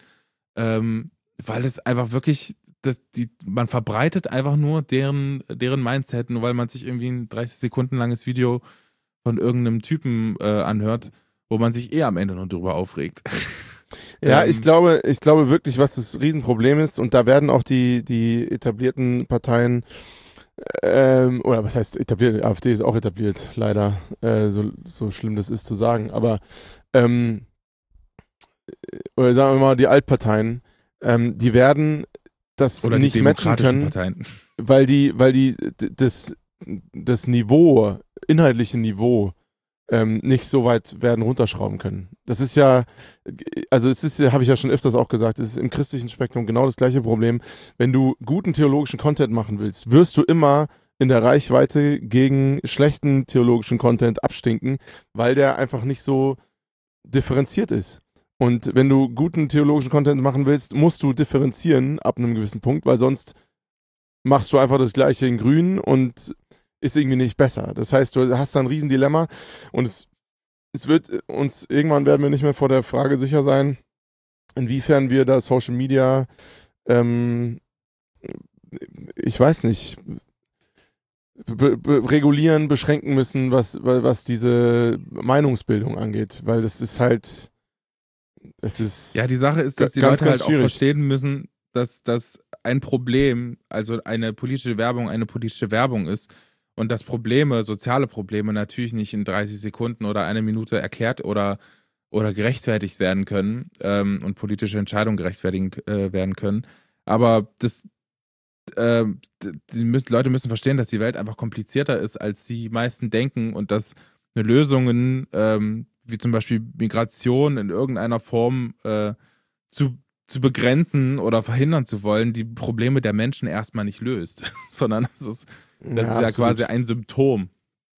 ähm, weil es einfach wirklich, das, die, man verbreitet einfach nur deren, deren Mindset, nur weil man sich irgendwie ein dreißig Sekunden langes Video von irgendeinem Typen äh, anhört, wo man sich eh am Ende nur drüber aufregt. Ja, Ähm, ich glaube, ich glaube wirklich, was das Riesenproblem ist, und da werden auch die, die etablierten Parteien Ähm, oder was heißt etabliert? Die AfD ist auch etabliert, leider. Äh, so, so schlimm das ist zu sagen. Aber, ähm, oder sagen wir mal, die Altparteien, ähm, die werden das Oder nicht die matchen demokratischen können, Parteien. weil die, weil die d- das, das Niveau, inhaltliche Niveau, ähm, nicht so weit werden runterschrauben können. Das ist ja, also es ist, habe ich ja schon öfters auch gesagt, es ist im christlichen Spektrum genau das gleiche Problem. Wenn du guten theologischen Content machen willst, wirst du immer in der Reichweite gegen schlechten theologischen Content abstinken, weil der einfach nicht so differenziert ist. Und wenn du guten theologischen Content machen willst, musst du differenzieren ab einem gewissen Punkt, weil sonst machst du einfach das Gleiche in Grün und ist irgendwie nicht besser. Das heißt, du hast da ein Riesendilemma und es, es wird uns, irgendwann werden wir nicht mehr vor der Frage sicher sein, inwiefern wir da Social Media, ähm, ich weiß nicht, be be regulieren, beschränken müssen, was, was diese Meinungsbildung angeht. Weil das ist halt, es ist Ja, die Sache ist, dass die ganz, Leute ganz halt auch schwierig. verstehen müssen, dass das ein Problem, also eine politische Werbung, eine politische Werbung ist und dass Probleme, soziale Probleme natürlich nicht in dreißig Sekunden oder eine Minute erklärt oder, oder gerechtfertigt werden können ähm, und politische Entscheidungen gerechtfertigt äh, werden können. Aber das, äh, die müssen, Leute müssen verstehen, dass die Welt einfach komplizierter ist, als die meisten denken und dass eine Lösungen, ähm, wie zum Beispiel Migration in irgendeiner Form äh, zu, zu begrenzen oder verhindern zu wollen, die Probleme der Menschen erstmal nicht löst, sondern das ist, das Ja, ist ja absolut. quasi ein Symptom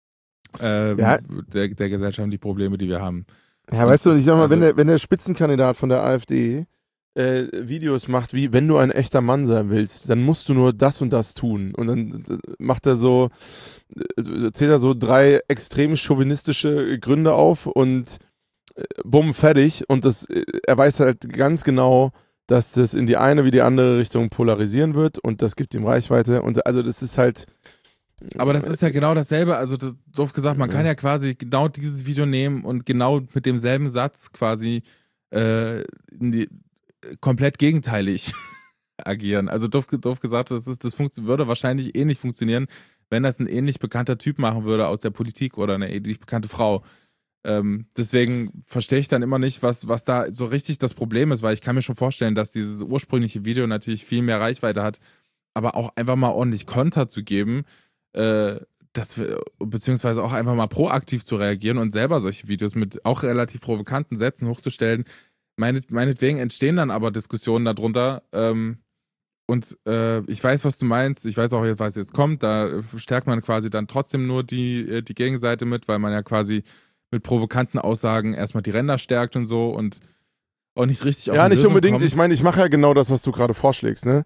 ähm, Ja. der, der Gesellschaft, die Probleme, die wir haben. Ja, Und weißt du, das- ich sag mal, also- wenn der, wenn der Spitzenkandidat von der AfD äh, Videos macht, wie wenn du ein echter Mann sein willst, dann musst du nur das und das tun. Und dann äh, macht er so, äh, zählt er so drei extrem chauvinistische Gründe auf und äh, bumm, fertig. Und das, äh, er weiß halt ganz genau, dass das in die eine wie die andere Richtung polarisieren wird und das gibt ihm Reichweite. Und also das ist halt. Aber das ist ja genau dasselbe, also das, doof gesagt, man kann ja quasi genau dieses Video nehmen und genau mit demselben Satz quasi äh, in die, komplett gegenteilig agieren. Also doof, doof gesagt, das, ist, das funktio- würde wahrscheinlich ähnlich funktionieren, wenn das ein ähnlich bekannter Typ machen würde aus der Politik oder eine ähnlich bekannte Frau. Ähm, deswegen verstehe ich dann immer nicht, was, was da so richtig das Problem ist, weil ich kann mir schon vorstellen, dass dieses ursprüngliche Video natürlich viel mehr Reichweite hat, aber auch einfach mal ordentlich Konter zu geben, äh, das, wir- beziehungsweise auch einfach mal proaktiv zu reagieren und selber solche Videos mit auch relativ provokanten Sätzen hochzustellen. Meinet, meinetwegen entstehen dann aber Diskussionen darunter. Ähm, und äh, ich weiß, was du meinst. Ich weiß auch jetzt, was jetzt kommt. Da stärkt man quasi dann trotzdem nur die, äh, die Gegenseite mit, weil man ja quasi mit provokanten Aussagen erstmal die Ränder stärkt und so und auch nicht richtig auf Ja, eine nicht Lösung unbedingt. kommt. Ich meine, ich mache ja genau das, was du gerade vorschlägst, ne?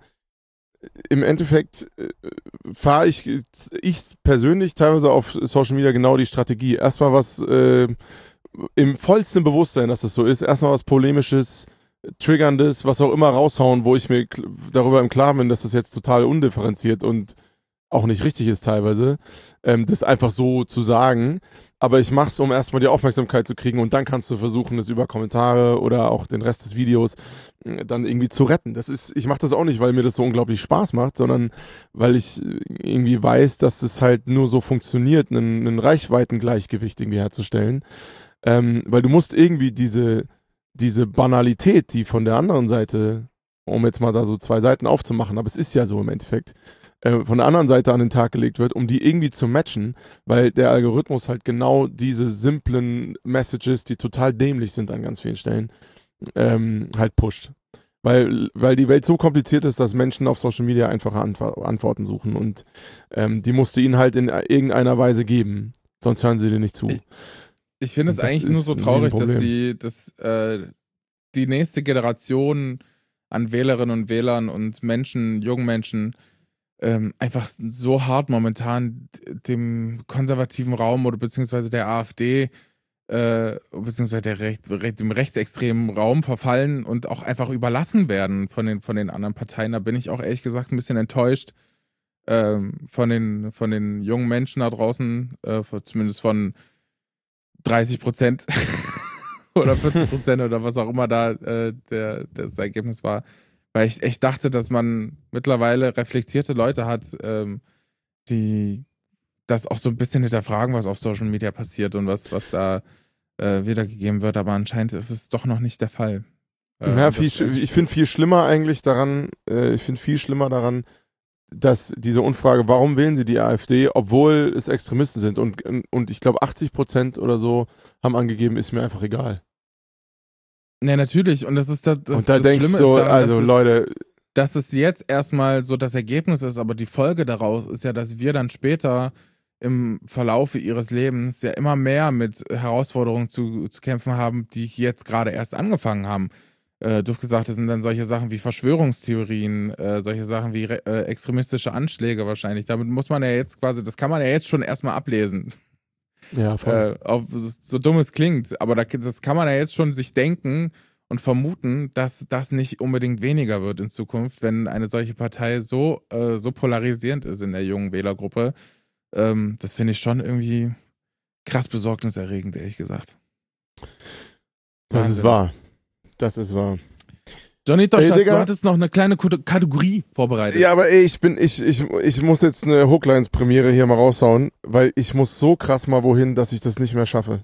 Im Endeffekt äh, fahre ich, ich persönlich teilweise auf Social Media genau die Strategie. Erstmal was äh, im vollsten Bewusstsein, dass das so ist. Erstmal was Polemisches, Triggerndes, was auch immer raushauen, wo ich mir kl- darüber im Klaren bin, dass das jetzt total undifferenziert und auch nicht richtig ist teilweise, ähm, das einfach so zu sagen. Aber ich mach's, um erstmal die Aufmerksamkeit zu kriegen und dann kannst du versuchen, es über Kommentare oder auch den Rest des Videos äh, dann irgendwie zu retten. Das ist, ich mache das auch nicht, weil mir das so unglaublich Spaß macht, sondern weil ich äh, irgendwie weiß, dass es halt nur so funktioniert, einen, einen Reichweitengleichgewicht irgendwie herzustellen. Ähm, weil du musst irgendwie diese, diese Banalität, die von der anderen Seite, um jetzt mal da so zwei Seiten aufzumachen, aber es ist ja so im Endeffekt, äh, von der anderen Seite an den Tag gelegt wird, um die irgendwie zu matchen, weil der Algorithmus halt genau diese simplen Messages, die total dämlich sind an ganz vielen Stellen, ähm, halt pusht. Weil, weil die Welt so kompliziert ist, dass Menschen auf Social Media einfache Antw- Antworten suchen und ähm, die musst du ihnen halt in irgendeiner Weise geben, sonst hören sie dir nicht zu. Ich- Ich finde es Und das eigentlich nur ist so ein traurig, dass Riesenproblem. die, dass, äh, die nächste Generation an Wählerinnen und Wählern und Menschen, jungen Menschen, ähm, einfach so hart momentan dem konservativen Raum oder beziehungsweise der AfD, äh, beziehungsweise der Recht, Recht, dem rechtsextremen Raum verfallen und auch einfach überlassen werden von den, von den anderen Parteien. Da bin ich auch ehrlich gesagt ein bisschen enttäuscht ähm, von, den, von den jungen Menschen da draußen, äh, zumindest von dreißig Prozent oder vierzig Prozent oder was auch immer da äh, der, das Ergebnis war. Weil ich echt dachte, dass man mittlerweile reflektierte Leute hat, ähm, die das auch so ein bisschen hinterfragen, was auf Social Media passiert und was, was da äh, wiedergegeben wird, aber anscheinend ist es doch noch nicht der Fall. Äh, ja, viel, ich finde viel schlimmer eigentlich daran, äh, ich finde viel schlimmer daran, dass diese Umfrage, warum wählen sie die AfD, obwohl es Extremisten sind und, und ich glaube achtzig Prozent oder so haben angegeben, ist mir einfach egal. Ja, natürlich. Und das ist das, das, und da das denkst Schlimme du so, ist daran, also dass Leute, es, dass es jetzt erstmal so das Ergebnis ist, aber die Folge daraus ist ja, dass wir dann später im Verlaufe ihres Lebens ja immer mehr mit Herausforderungen zu, zu kämpfen haben, die jetzt gerade erst angefangen haben. Äh, doof gesagt, das sind dann solche Sachen wie Verschwörungstheorien, äh, solche Sachen wie äh, extremistische Anschläge wahrscheinlich. Damit muss man ja jetzt quasi, das kann man ja jetzt schon erstmal ablesen. Ja, voll. Äh, auf, so, so dumm es klingt, aber da, das kann man ja jetzt schon sich denken und vermuten, dass das nicht unbedingt weniger wird in Zukunft, wenn eine solche Partei so, äh, so polarisierend ist in der jungen Wählergruppe. Ähm, das finde ich schon irgendwie krass besorgniserregend, ehrlich gesagt. Das Wahnsinn. ist wahr. Das ist wahr. Johnny Schatz, Ey, du hattest noch eine kleine Kategorie vorbereitet. Ja, aber ey, ich bin, ich, ich, ich muss jetzt eine Hooklines-Premiere hier mal raushauen, weil ich muss so krass mal wohin, dass ich das nicht mehr schaffe.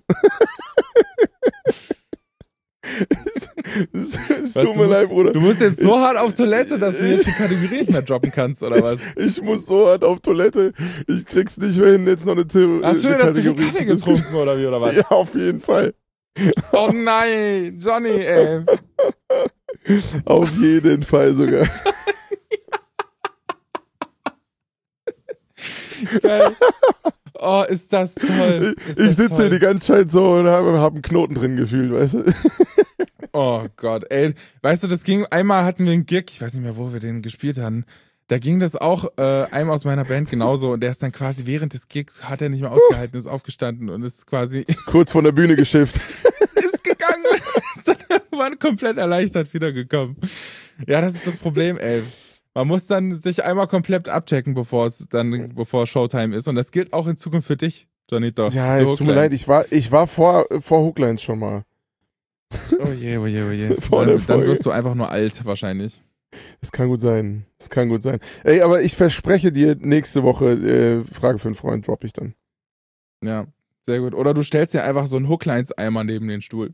Es, es tut mir leid, Bruder. Du musst jetzt so hart auf Toilette, dass du jetzt die Kategorie nicht mehr droppen kannst, oder was? Ich, ich muss so hart auf Toilette, ich krieg's nicht mehr hin, jetzt noch eine Theorie. Hast du denn dazu viel Kaffee getrunken, oder wie, oder was? Ja, auf jeden Fall. Oh nein, Johnny, ey. Auf jeden Fall sogar. Geil. Oh, ist das toll. Ist ich das sitze toll. hier die ganze Zeit so und habe hab einen Knoten drin gefühlt, weißt du? Oh Gott, ey. Weißt du, das ging, einmal hatten wir einen Gig, ich weiß nicht mehr, wo wir den gespielt haben. Da ging das auch äh, einem aus meiner Band genauso und der ist dann quasi während des Gigs, hat er nicht mehr ausgehalten, ist aufgestanden und ist quasi kurz von der Bühne geschifft. ist gegangen und ist dann war komplett erleichtert wiedergekommen. Ja, das ist das Problem, ey. Man muss dann sich einmal komplett abchecken, bevor es dann, bevor Showtime ist und das gilt auch in Zukunft für dich, Johnny Doch. Ja, es tut mir leid, ich war, ich war vor, vor Hooklines schon mal. Oh je, oh je, oh je. Vor der Dann, dann Folge. wirst du einfach nur alt, wahrscheinlich. Das kann gut sein. Das kann gut sein. Ey, aber ich verspreche dir, nächste Woche äh, Frage für einen Freund droppe ich dann. Ja, sehr gut. Oder du stellst dir einfach so einen Hooklines-Eimer neben den Stuhl.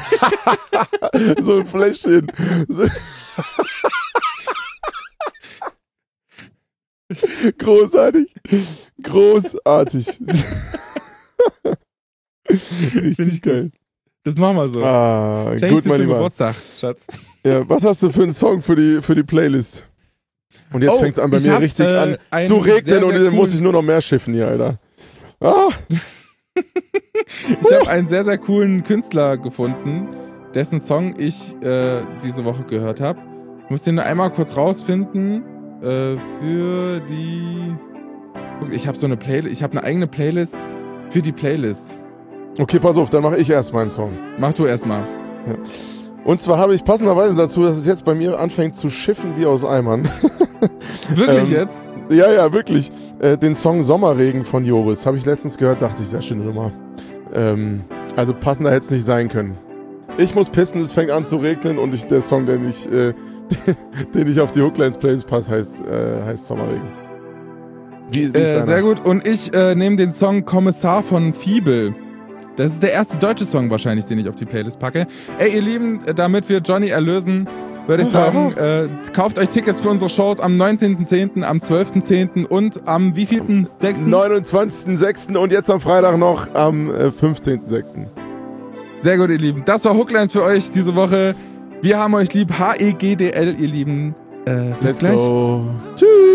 So ein Fläschchen. So. Großartig. Großartig. Richtig geil. Das machen wir so. Ah, Schenk gut, ich mein dir zum Lieber. Geburtstag, Schatz. Ja, was hast du für einen Song für die, für die Playlist? Und jetzt Oh, fängt's an bei ich mir hab, richtig äh, an einen zu regnen sehr, und sehr dann muss coolen- ich nur noch mehr schiffen hier, Alter. Ah, Ich habe einen sehr, sehr coolen Künstler gefunden, dessen Song ich äh, diese Woche gehört habe. Ich muss den nur einmal kurz rausfinden. Äh, für die... Ich habe so eine Playlist, ich habe eine eigene Playlist für die Playlist. okay, pass auf, dann mache ich erst meinen Song. Mach du erstmal. Und zwar habe ich passenderweise dazu, dass es jetzt bei mir anfängt zu schiffen wie aus Eimern. Wirklich Ähm, jetzt? Ja, ja, wirklich. Äh, den Song Sommerregen von Joris habe ich letztens gehört, dachte ich, sehr schöne Nummer. Ähm, also passender hätte es nicht sein können. Ich muss pissen, es fängt an zu regnen und ich, der Song, den ich, äh, den ich auf die Hooklines Playlist passe, heißt, äh, heißt Sommerregen. Wie, wie ist Äh, deiner? sehr gut. Und ich äh, nehme den Song Kommissar von Fiebel. Das ist der erste deutsche Song wahrscheinlich, den ich auf die Playlist packe. Ey, ihr Lieben, damit wir Johnny erlösen, würde ich sagen, äh, kauft euch Tickets für unsere Shows am neunzehnten zehnten, am zwölften zehnten und am wievielten sechsten? neunundzwanzigsten sechsten und jetzt am Freitag noch am äh, fünfzehnten sechsten Sehr gut, ihr Lieben. Das war Hooklines für euch diese Woche. Wir haben euch lieb. H E G D L, ihr Lieben. Äh, bis Let's gleich. go. Tschüss.